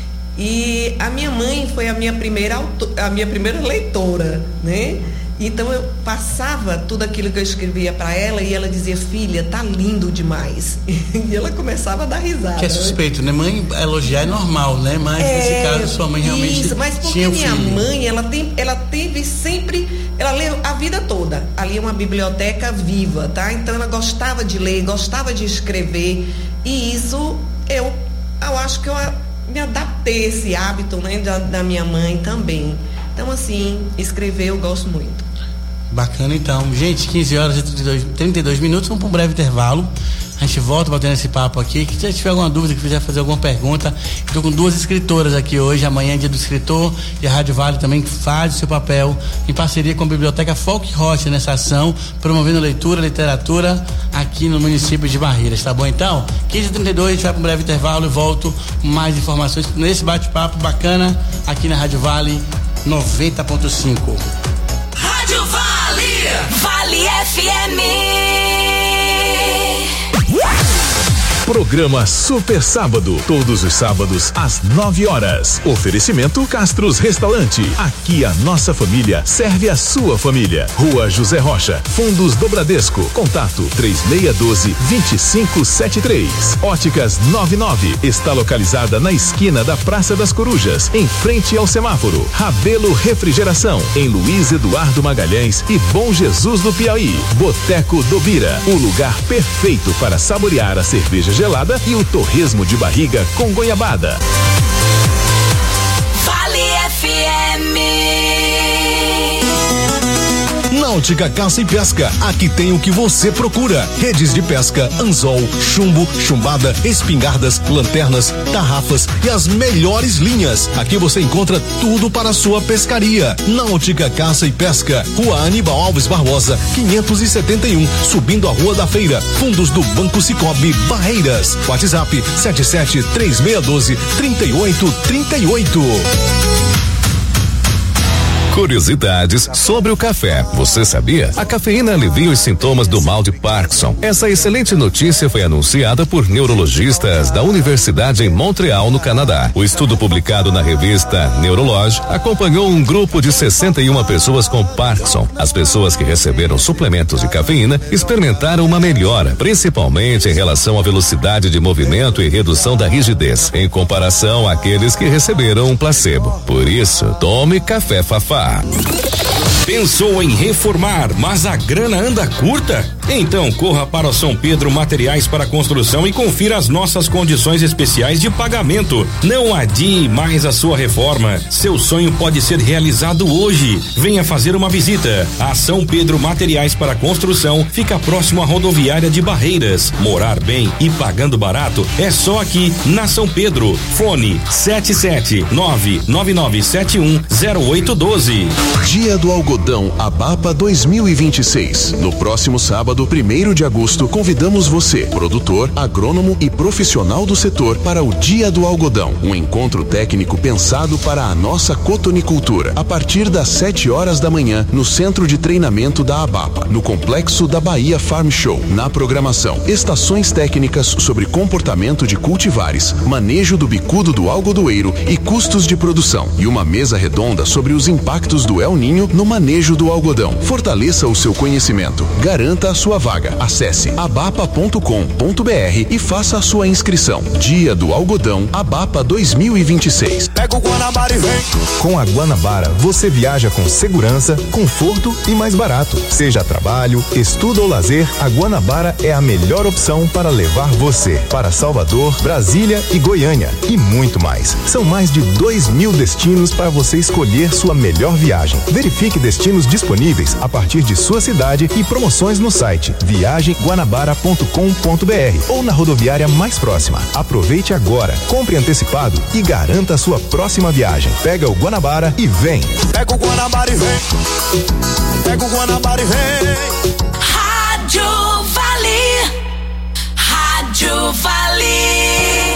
E a minha mãe foi a minha primeira, autor, a minha primeira leitora, né? Então eu passava tudo aquilo que eu escrevia para ela e ela dizia, filha, tá lindo demais. E ela começava a dar risada. Que é suspeito, né? Mãe elogiar é normal, né? Mas é, nesse caso sua mãe realmente isso, mas porque tinha minha filho. mãe, ela, tem, ela teve sempre, ela leu a vida toda. Ali é uma biblioteca viva, tá? Então ela gostava de ler, gostava de escrever, e isso eu, eu acho que eu me adaptei a esse hábito, né, da, da minha mãe também. Então assim, escrever eu gosto muito. Bacana, então. Gente, quinze horas e trinta e dois minutos, vamos para um breve intervalo. A gente volta batendo esse papo aqui. Que se tiver alguma dúvida, que quiser fazer alguma pergunta, estou com duas escritoras aqui hoje. Amanhã é dia do escritor, e a Rádio Vale também faz o seu papel em parceria com a Biblioteca Folk Rocha nessa ação, promovendo leitura, literatura aqui no município de Barreiras, tá bom então? quinze e trinta e dois, a gente vai para um breve intervalo e volto com mais informações nesse bate-papo bacana aqui na Rádio Vale noventa ponto cinco. Rádio Vale, Vale F M. Programa Super Sábado, todos os sábados às nove horas. Oferecimento Castros Restaurante. Aqui a nossa família serve a sua família. Rua José Rocha, Fundos do Bradesco. Contato três seis um dois, dois cinco sete três. Óticas noventa e nove está localizada na esquina da Praça das Corujas, em frente ao semáforo. Rabelo Refrigeração, em Luiz Eduardo Magalhães e Bom Jesus do Piauí. Boteco do Bira, o lugar perfeito para saborear a cerveja gelada e o torresmo de barriga com goiabada. Vale F M. Náutica Caça e Pesca, aqui tem o que você procura: redes de pesca, anzol, chumbo, chumbada, espingardas, lanternas, tarrafas e as melhores linhas. Aqui você encontra tudo para a sua pescaria. Náutica Caça e Pesca, Rua Aníbal Alves Barbosa, quinhentos e setenta e um, subindo a Rua da Feira, fundos do Banco Cicobi, Barreiras. WhatsApp sete sete três seis um dois, três oito três oito. Curiosidades sobre o café. Você sabia? A cafeína alivia os sintomas do mal de Parkinson. Essa excelente notícia foi anunciada por neurologistas da Universidade em Montreal, no Canadá. O estudo publicado na revista Neurology acompanhou um grupo de sessenta e uma pessoas com Parkinson. As pessoas que receberam suplementos de cafeína experimentaram uma melhora, principalmente em relação à velocidade de movimento e redução da rigidez, em comparação àqueles que receberam um placebo. Por isso, tome café Fafá. Pensou em reformar, mas a grana anda curta? Então corra para o São Pedro Materiais para Construção e confira as nossas condições especiais de pagamento. Não adie mais a sua reforma. Seu sonho pode ser realizado hoje. Venha fazer uma visita. A São Pedro Materiais para Construção fica próximo à rodoviária de Barreiras. Morar bem e pagando barato é só aqui na São Pedro. Fone sete sete nove nove nove sete um zero oito um dois. Dia do Algodão Abapa dois mil e vinte e seis. No próximo sábado, primeiro de agosto, convidamos você, produtor, agrônomo e profissional do setor, para o Dia do Algodão, um encontro técnico pensado para a nossa cotonicultura, a partir das sete horas da manhã, no Centro de Treinamento da Abapa, no Complexo da Bahia Farm Show. Na programação, estações técnicas sobre comportamento de cultivares, manejo do bicudo do algodoeiro e custos de produção, e uma mesa redonda sobre os impactos do El Ninho no manejo do algodão. Fortaleça o seu conhecimento. Garanta a sua vaga. Acesse abapa ponto com ponto br e faça a sua inscrição. Dia do Algodão Abapa dois mil e vinte e seis. Pega o Guanabara e vem. Com a Guanabara, você viaja com segurança, conforto e mais barato. Seja trabalho, estudo ou lazer, a Guanabara é a melhor opção para levar você para Salvador, Brasília e Goiânia e muito mais. São mais de dois mil destinos para você escolher sua melhor viagem. Verifique destinos disponíveis a partir de sua cidade e promoções no site viagem guanabara ponto com ponto br ou na rodoviária mais próxima. Aproveite agora, compre antecipado e garanta a sua próxima viagem. Pega o Guanabara e vem. Pega o Guanabara e vem. Pega o Guanabara e vem. Rádio Vale. Rádio Vale.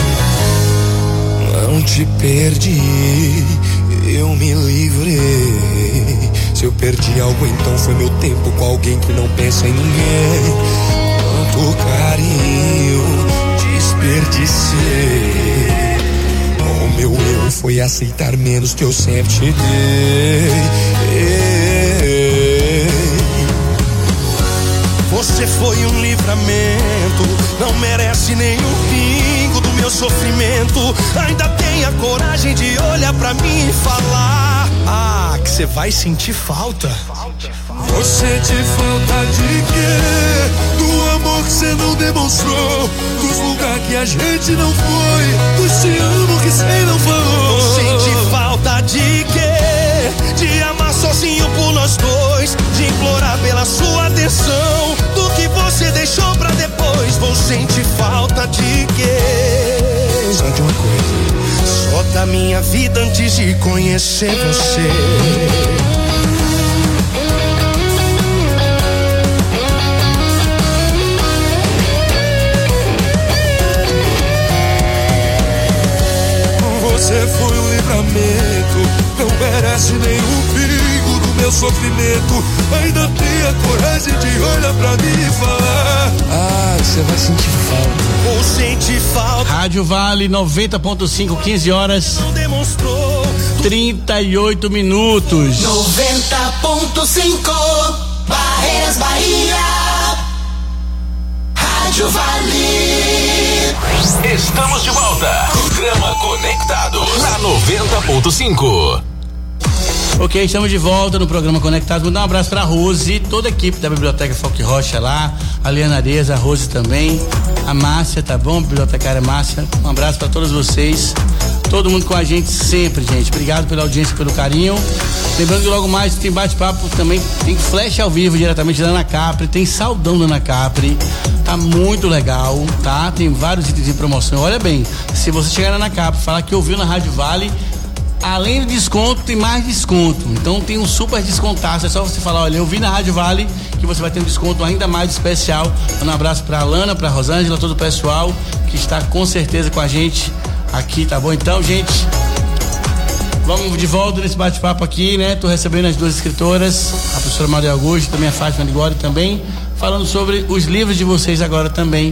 Não te perdi, eu me livrei. Se eu perdi algo, então foi meu tempo com alguém que não pensa em ninguém. Quanto carinho desperdicei. O meu erro foi aceitar menos que eu sempre te dei. Você foi um livramento, não merece nenhum pingo do meu sofrimento. Ainda tem a coragem de olhar pra mim e falar: ah, que você vai sentir falta. Vou sentir falta de quê? Do amor que você não demonstrou, dos lugares que a gente não foi, dos te amo que você não falou. Vou sentir falta de quê? De amar sozinho por nós dois, de implorar pela sua atenção, do que você deixou pra depois. Vou sentir falta de quê? Só de uma coisa, só da minha vida antes de conhecer você. Você foi um livramento, não merece nenhum perigo do meu sofrimento. Ainda tem a coragem de olhar pra mim e falar: ah, você vai sentir falta. Vou Rádio Vale noventa ponto cinco, quinze horas trinta e oito minutos. noventa ponto cinco, Barreiras Bahia. Rádio Vale. Estamos de volta. Programa Conectado na noventa ponto cinco. Ok, estamos de volta no programa Conectado. Vou dar um abraço pra Rose, toda a equipe da Biblioteca Folk Rocha lá, a Liana Areza, a Rose também, a Márcia, tá bom? Bibliotecária Márcia, um abraço pra todos vocês, todo mundo com a gente sempre, gente. Obrigado pela audiência, pelo carinho. Lembrando que logo mais tem bate-papo também, tem flash ao vivo diretamente da Ana Capri, tem saudão da Ana Capri, tá muito legal, tá? Tem vários itens de promoção. Olha bem, se você chegar na Ana Capri, falar que ouviu na Rádio Vale, além do desconto, tem mais desconto. Então tem um super descontaço. É só você falar, olha, eu vi na Rádio Vale, que você vai ter um desconto ainda mais especial. Um abraço pra Alana, pra Rosângela, todo o pessoal que está com certeza com a gente aqui, tá bom? Então, gente, vamos de volta nesse bate-papo aqui, né? Tô recebendo as duas escritoras, a professora Maria Augusto, também a Fátima Ligori também, falando sobre os livros de vocês agora também.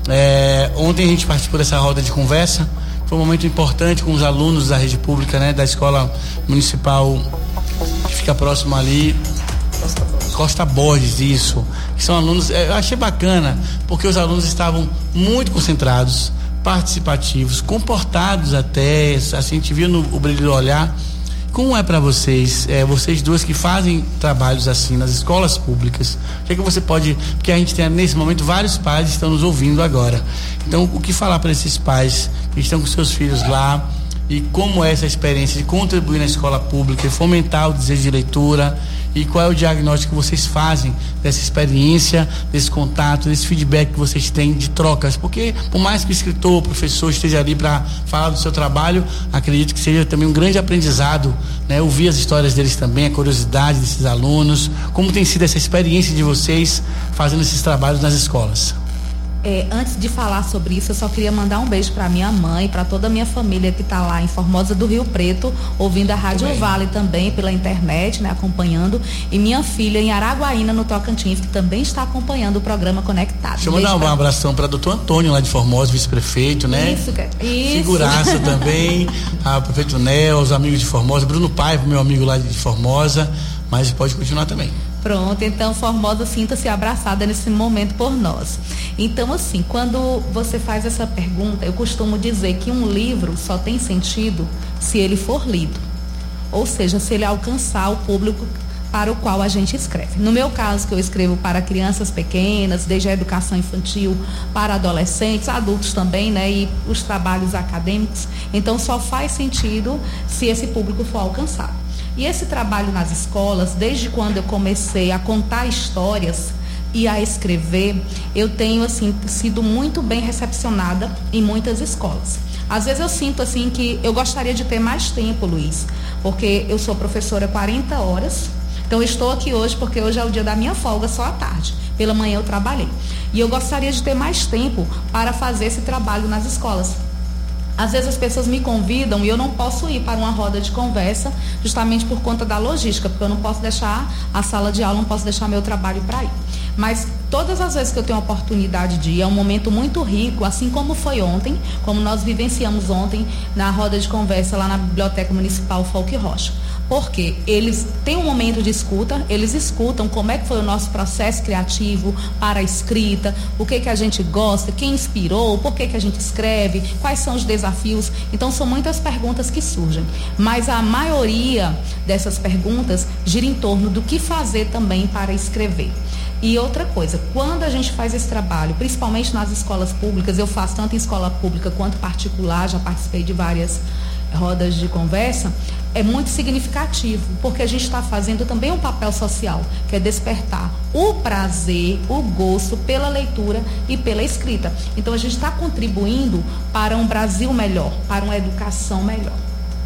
É, ontem a gente participou dessa roda de conversa. Foi um momento importante com os alunos da rede pública, né, da escola municipal que fica próximo ali, Costa Borges, Costa Borges, isso, que são alunos, eu achei bacana, porque os alunos estavam muito concentrados, participativos, comportados até, assim, a gente viu no o brilho do olhar. Como é para vocês, é, vocês duas que fazem trabalhos assim nas escolas públicas, o que é que você pode, porque a gente tem nesse momento vários pais que estão nos ouvindo agora, então o que falar para esses pais que estão com seus filhos lá e como é essa experiência de contribuir na escola pública e fomentar o desejo de leitura, e qual é o diagnóstico que vocês fazem dessa experiência, desse contato, desse feedback que vocês têm de trocas, porque por mais que o escritor, o professor esteja ali para falar do seu trabalho, acredito que seja também um grande aprendizado, né? Ouvir as histórias deles também, a curiosidade desses alunos, como tem sido essa experiência de vocês fazendo esses trabalhos nas escolas. É, antes de falar sobre isso, eu só queria mandar um beijo para minha mãe, para toda a minha família que está lá em Formosa do Rio Preto, ouvindo a Rádio também. Vale também pela internet, né, acompanhando, e minha filha em Araguaína, no Tocantins, que também está acompanhando o programa Conectado. Deixa eu mandar um pra... abração para doutor Antônio lá de Formosa, vice-prefeito, né? Isso, isso. Figuraça também, a prefeito Nel, os amigos de Formosa, Bruno Paiva, meu amigo lá de Formosa, mas pode continuar também. Pronto, então Formosa, sinta-se abraçada nesse momento por nós. Então, assim, quando você faz essa pergunta, eu costumo dizer que um livro só tem sentido se ele for lido, ou seja, se ele alcançar o público para o qual a gente escreve. No meu caso, que eu escrevo para crianças pequenas, desde a educação infantil, para adolescentes, adultos também, né, e os trabalhos acadêmicos, então só faz sentido se esse público for alcançado. E esse trabalho nas escolas, desde quando eu comecei a contar histórias e a escrever, eu tenho, assim, sido muito bem recepcionada em muitas escolas. Às vezes eu sinto, assim, que eu gostaria de ter mais tempo, Luiz, porque eu sou professora quarenta horas, então eu estou aqui hoje porque hoje é o dia da minha folga, só à tarde. Pela manhã eu trabalhei. E eu gostaria de ter mais tempo para fazer esse trabalho nas escolas. Às vezes as pessoas me convidam e eu não posso ir para uma roda de conversa justamente por conta da logística, porque eu não posso deixar a sala de aula, não posso deixar meu trabalho para ir. Mas todas as vezes que eu tenho a oportunidade de ir, é um momento muito rico, assim como foi ontem, como nós vivenciamos ontem na roda de conversa lá na Biblioteca Municipal Folk Rocha. Porque eles têm um momento de escuta, eles escutam como é que foi o nosso processo criativo para a escrita, o que que a gente gosta, quem inspirou, por que que a gente escreve, quais são os desafios. Então são muitas perguntas que surgem, mas a maioria dessas perguntas gira em torno do que fazer também para escrever. E outra coisa, quando a gente faz esse trabalho, principalmente nas escolas públicas, eu faço tanto em escola pública quanto particular, já participei de várias rodas de conversa, é muito significativo, porque a gente está fazendo também um papel social, que é despertar o prazer, o gosto pela leitura e pela escrita. Então a gente está contribuindo para um Brasil melhor, para uma educação melhor.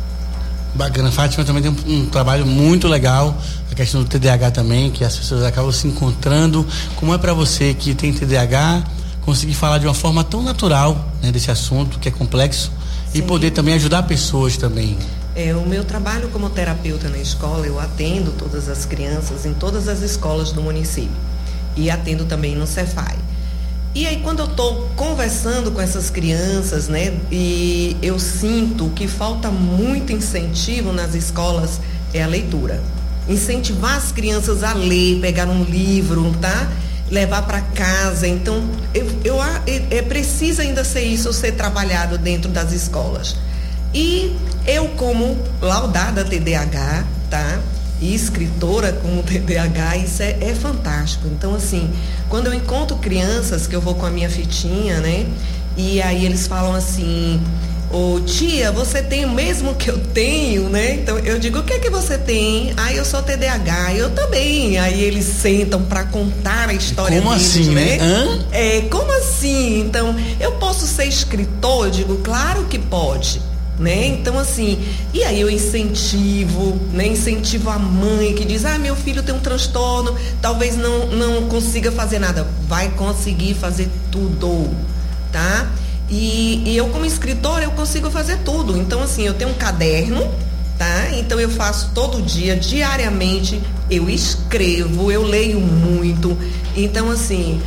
Bacana. Fátima também tem um, um trabalho muito legal, a questão do T D A H também, que as pessoas acabam se encontrando. Como é para você que tem T D A H conseguir falar de uma forma tão natural, né, desse assunto que é complexo? Sim. E poder também ajudar pessoas também. É, o meu trabalho como terapeuta na escola, eu atendo todas as crianças em todas as escolas do município e atendo também no Cefai. E aí quando eu estou conversando com essas crianças, né, e eu sinto que falta muito incentivo nas escolas, é a leitura. Incentivar as crianças a ler, pegar um livro, tá? Levar para casa. Então, eu, eu, é, é preciso ainda ser isso, ser trabalhado dentro das escolas. E eu, como laudada T D A H, tá? E escritora com T D A H, isso é, é fantástico. Então, assim, quando eu encontro crianças, que eu vou com a minha fitinha, né? E aí eles falam assim, ô tia, você tem o mesmo que eu tenho, né? Então, eu digo, o que é que você tem? Ah, eu sou T D A H, eu também. Aí eles sentam para contar a história como deles, assim, né? Hã? É, como assim? Então, eu posso ser escritor? Eu digo, claro que pode. Né? Então, assim, e aí eu incentivo, né? Incentivo a mãe que diz, ah, meu filho tem um transtorno, talvez não, não consiga fazer nada. Vai conseguir fazer tudo, tá? E, e eu, como escritora, eu consigo fazer tudo. Então, assim, eu tenho um caderno, tá? Então eu faço todo dia, diariamente, eu escrevo, eu leio muito. Então, assim,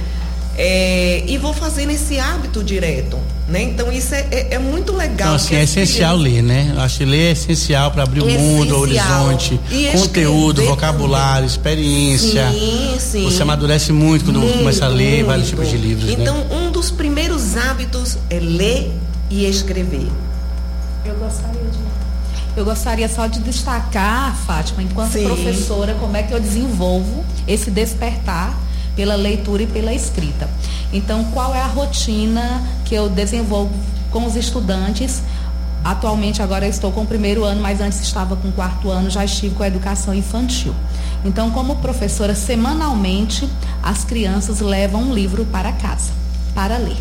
é, e vou fazendo esse hábito direto, né? Então isso é, é, é muito legal. Então, assim, é essencial ler, né? Eu acho que ler é essencial para abrir o mundo, o horizonte, conteúdo, vocabulário, experiência. Sim, sim. Você amadurece muito quando muito, começa a ler muito. Vários tipos de livros, então, né? um dos primeiros hábitos é ler e escrever. Eu gostaria de Eu gostaria só de destacar, Fátima, enquanto Sim. professora, como é que eu desenvolvo esse despertar pela leitura e pela escrita. Então, qual é a rotina que eu desenvolvo com os estudantes? Atualmente, agora eu estou com o primeiro ano, mas antes estava com o quarto ano, já estive com a educação infantil. Então, como professora, semanalmente, as crianças levam um livro para casa, para ler.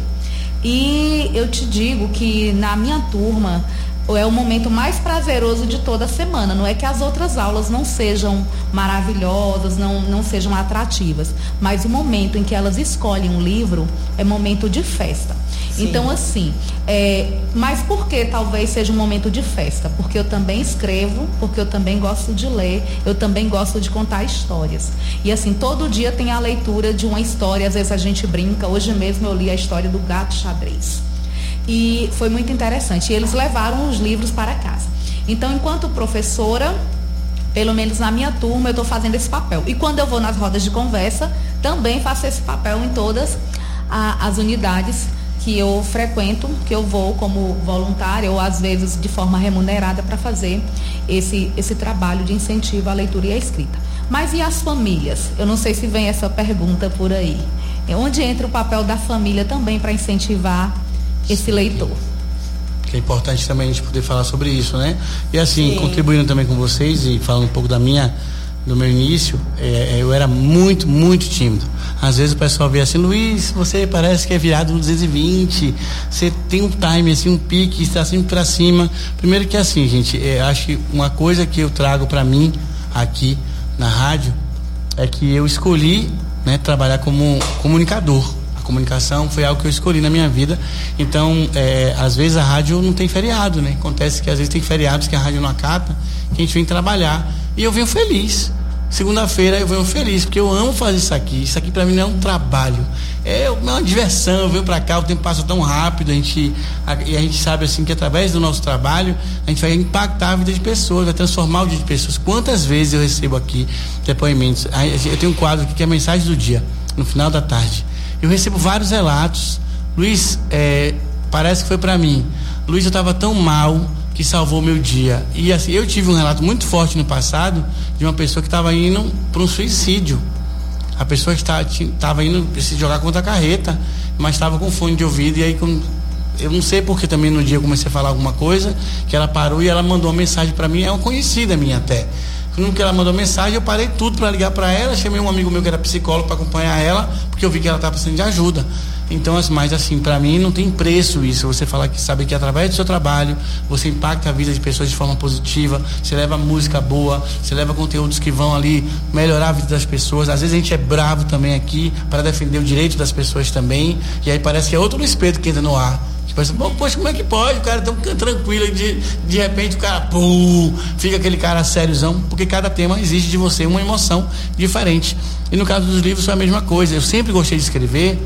E eu te digo que na minha turma, é o momento mais prazeroso de toda a semana. Não é que as outras aulas não sejam maravilhosas, não, não sejam atrativas, mas o momento em que elas escolhem um livro é momento de festa. Sim. Então, assim, é, mas por que talvez seja um momento de festa? Porque eu também escrevo, porque eu também gosto de ler, eu também gosto de contar histórias. E assim, todo dia tem a leitura de uma história, às vezes a gente brinca. Hoje mesmo eu li a história do gato xadrez. E foi muito interessante. E eles levaram os livros para casa. Então, enquanto professora, pelo menos na minha turma, eu estou fazendo esse papel. E quando eu vou nas rodas de conversa, também faço esse papel em todas a, as unidades que eu frequento, que eu vou como voluntária ou às vezes de forma remunerada para fazer esse, esse trabalho de incentivo à leitura e à escrita. Mas e as famílias? Eu não sei se vem essa pergunta por aí. Onde entra o papel da família também para incentivar esse leitor? Que é importante também a gente poder falar sobre isso, né? E assim, Sim. contribuindo também com vocês e falando um pouco da minha, do meu início, é, eu era muito, muito tímido. Às vezes o pessoal vê assim, Luiz, você parece que é virado no duzentos e vinte, você tem um time, assim, um pique, está sempre pra cima. Primeiro que assim, gente, é, acho que uma coisa que eu trago pra mim aqui na rádio é que eu escolhi, né, trabalhar como comunicador. Comunicação foi algo que eu escolhi na minha vida. Então, é, às vezes a rádio não tem feriado, né? Acontece que às vezes tem feriados que a rádio não acata, que a gente vem trabalhar. E eu venho feliz. Segunda-feira eu venho feliz, porque eu amo fazer isso aqui. Isso aqui pra mim não é um trabalho, é uma diversão. Eu venho pra cá, o tempo passa tão rápido, a gente, a, e a gente sabe assim que através do nosso trabalho a gente vai impactar a vida de pessoas, vai transformar o dia de pessoas. Quantas vezes eu recebo aqui depoimentos? Eu tenho um quadro aqui que é a mensagem do dia, no final da tarde. Eu recebo vários relatos. Luiz, é, parece que foi pra mim. Luiz, eu tava tão mal que salvou meu dia. E assim, eu tive um relato muito forte no passado de uma pessoa que estava indo para um suicídio. A pessoa que estava indo se jogar contra a carreta, mas estava com fone de ouvido. E aí, com, eu não sei porque também no dia eu comecei a falar alguma coisa, que ela parou e ela mandou uma mensagem para mim. É uma conhecida minha até. No que ela mandou mensagem, eu parei tudo para ligar para ela, chamei um amigo meu que era psicólogo para acompanhar ela, porque eu vi que ela estava precisando de ajuda. Então, mas assim, para mim não tem preço isso, você falar que sabe que através do seu trabalho você impacta a vida de pessoas de forma positiva, você leva música boa, você leva conteúdos que vão ali melhorar a vida das pessoas. Às vezes a gente é bravo também aqui para defender o direito das pessoas também, e aí parece que é outro espeto que entra no ar. Tipo assim, poxa, como é que pode? O cara tão tranquilo e de, de repente o cara, pum, fica aquele cara sériozão, porque cada tema exige de você uma emoção diferente. E no caso dos livros foi a mesma coisa. Eu sempre gostei de escrever,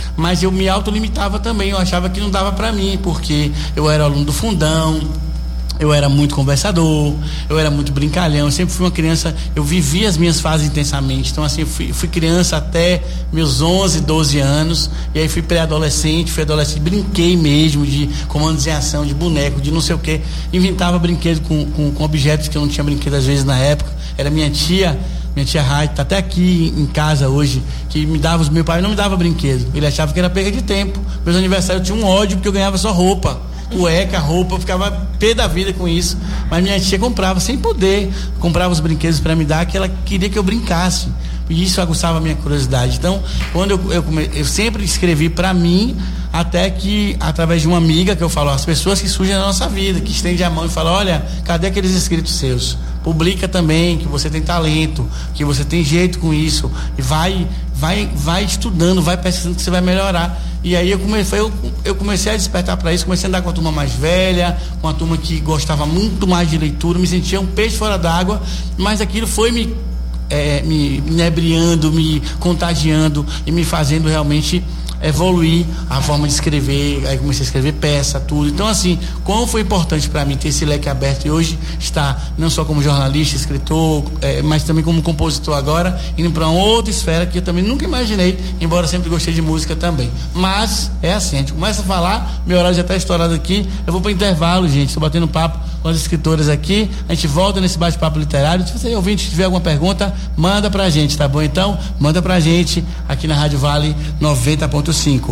mas eu me autolimitava também, eu achava que não dava para mim, porque eu era aluno do fundão, eu era muito conversador, eu era muito brincalhão, eu sempre fui uma criança, eu vivi as minhas fases intensamente, então assim, eu fui, fui criança até meus onze, doze anos, e aí fui pré-adolescente, fui adolescente, brinquei mesmo de comandos em ação, de boneco, de não sei o que, inventava brinquedos com, com, com objetos que eu não tinha brinquedo às vezes na época, era minha tia, minha tia Raid, tá até aqui em casa hoje, que me dava, os meu pai não me dava brinquedo, ele achava que era perda de tempo, meus aniversários eu tinha um ódio porque eu ganhava só roupa, cueca, roupa, eu ficava pé da vida com isso, mas minha tia comprava sem poder, comprava os brinquedos para me dar, que ela queria que eu brincasse, e isso aguçava a minha curiosidade. Então, quando eu, eu, come, eu sempre escrevi para mim, até que através de uma amiga que eu falo, as pessoas que surgem na nossa vida, que estende a mão e fala, olha, cadê aqueles escritos seus? Publica também, que você tem talento, que você tem jeito com isso, e vai, vai, vai estudando, vai pesquisando que você vai melhorar. E aí eu comecei, eu, eu comecei a despertar para isso, comecei a andar com a turma mais velha, com a turma que gostava muito mais de leitura, me sentia um peixe fora d'água, mas aquilo foi me, é, me inebriando, me contagiando e me fazendo realmente evoluir a forma de escrever. Aí comecei a escrever peça, tudo. Então assim, como foi importante para mim ter esse leque aberto e hoje estar não só como jornalista, escritor, é, mas também como compositor agora, indo para uma outra esfera que eu também nunca imaginei, embora sempre gostei de música também. Mas é assim, a gente começa a falar, meu horário já está estourado aqui, eu vou para intervalo, gente, estou batendo papo com as escritoras aqui, a gente volta nesse bate-papo literário. Se você ouvinte tiver alguma pergunta, manda pra gente, tá bom? Então, manda pra gente aqui na Rádio Vale noventa ponto cinco.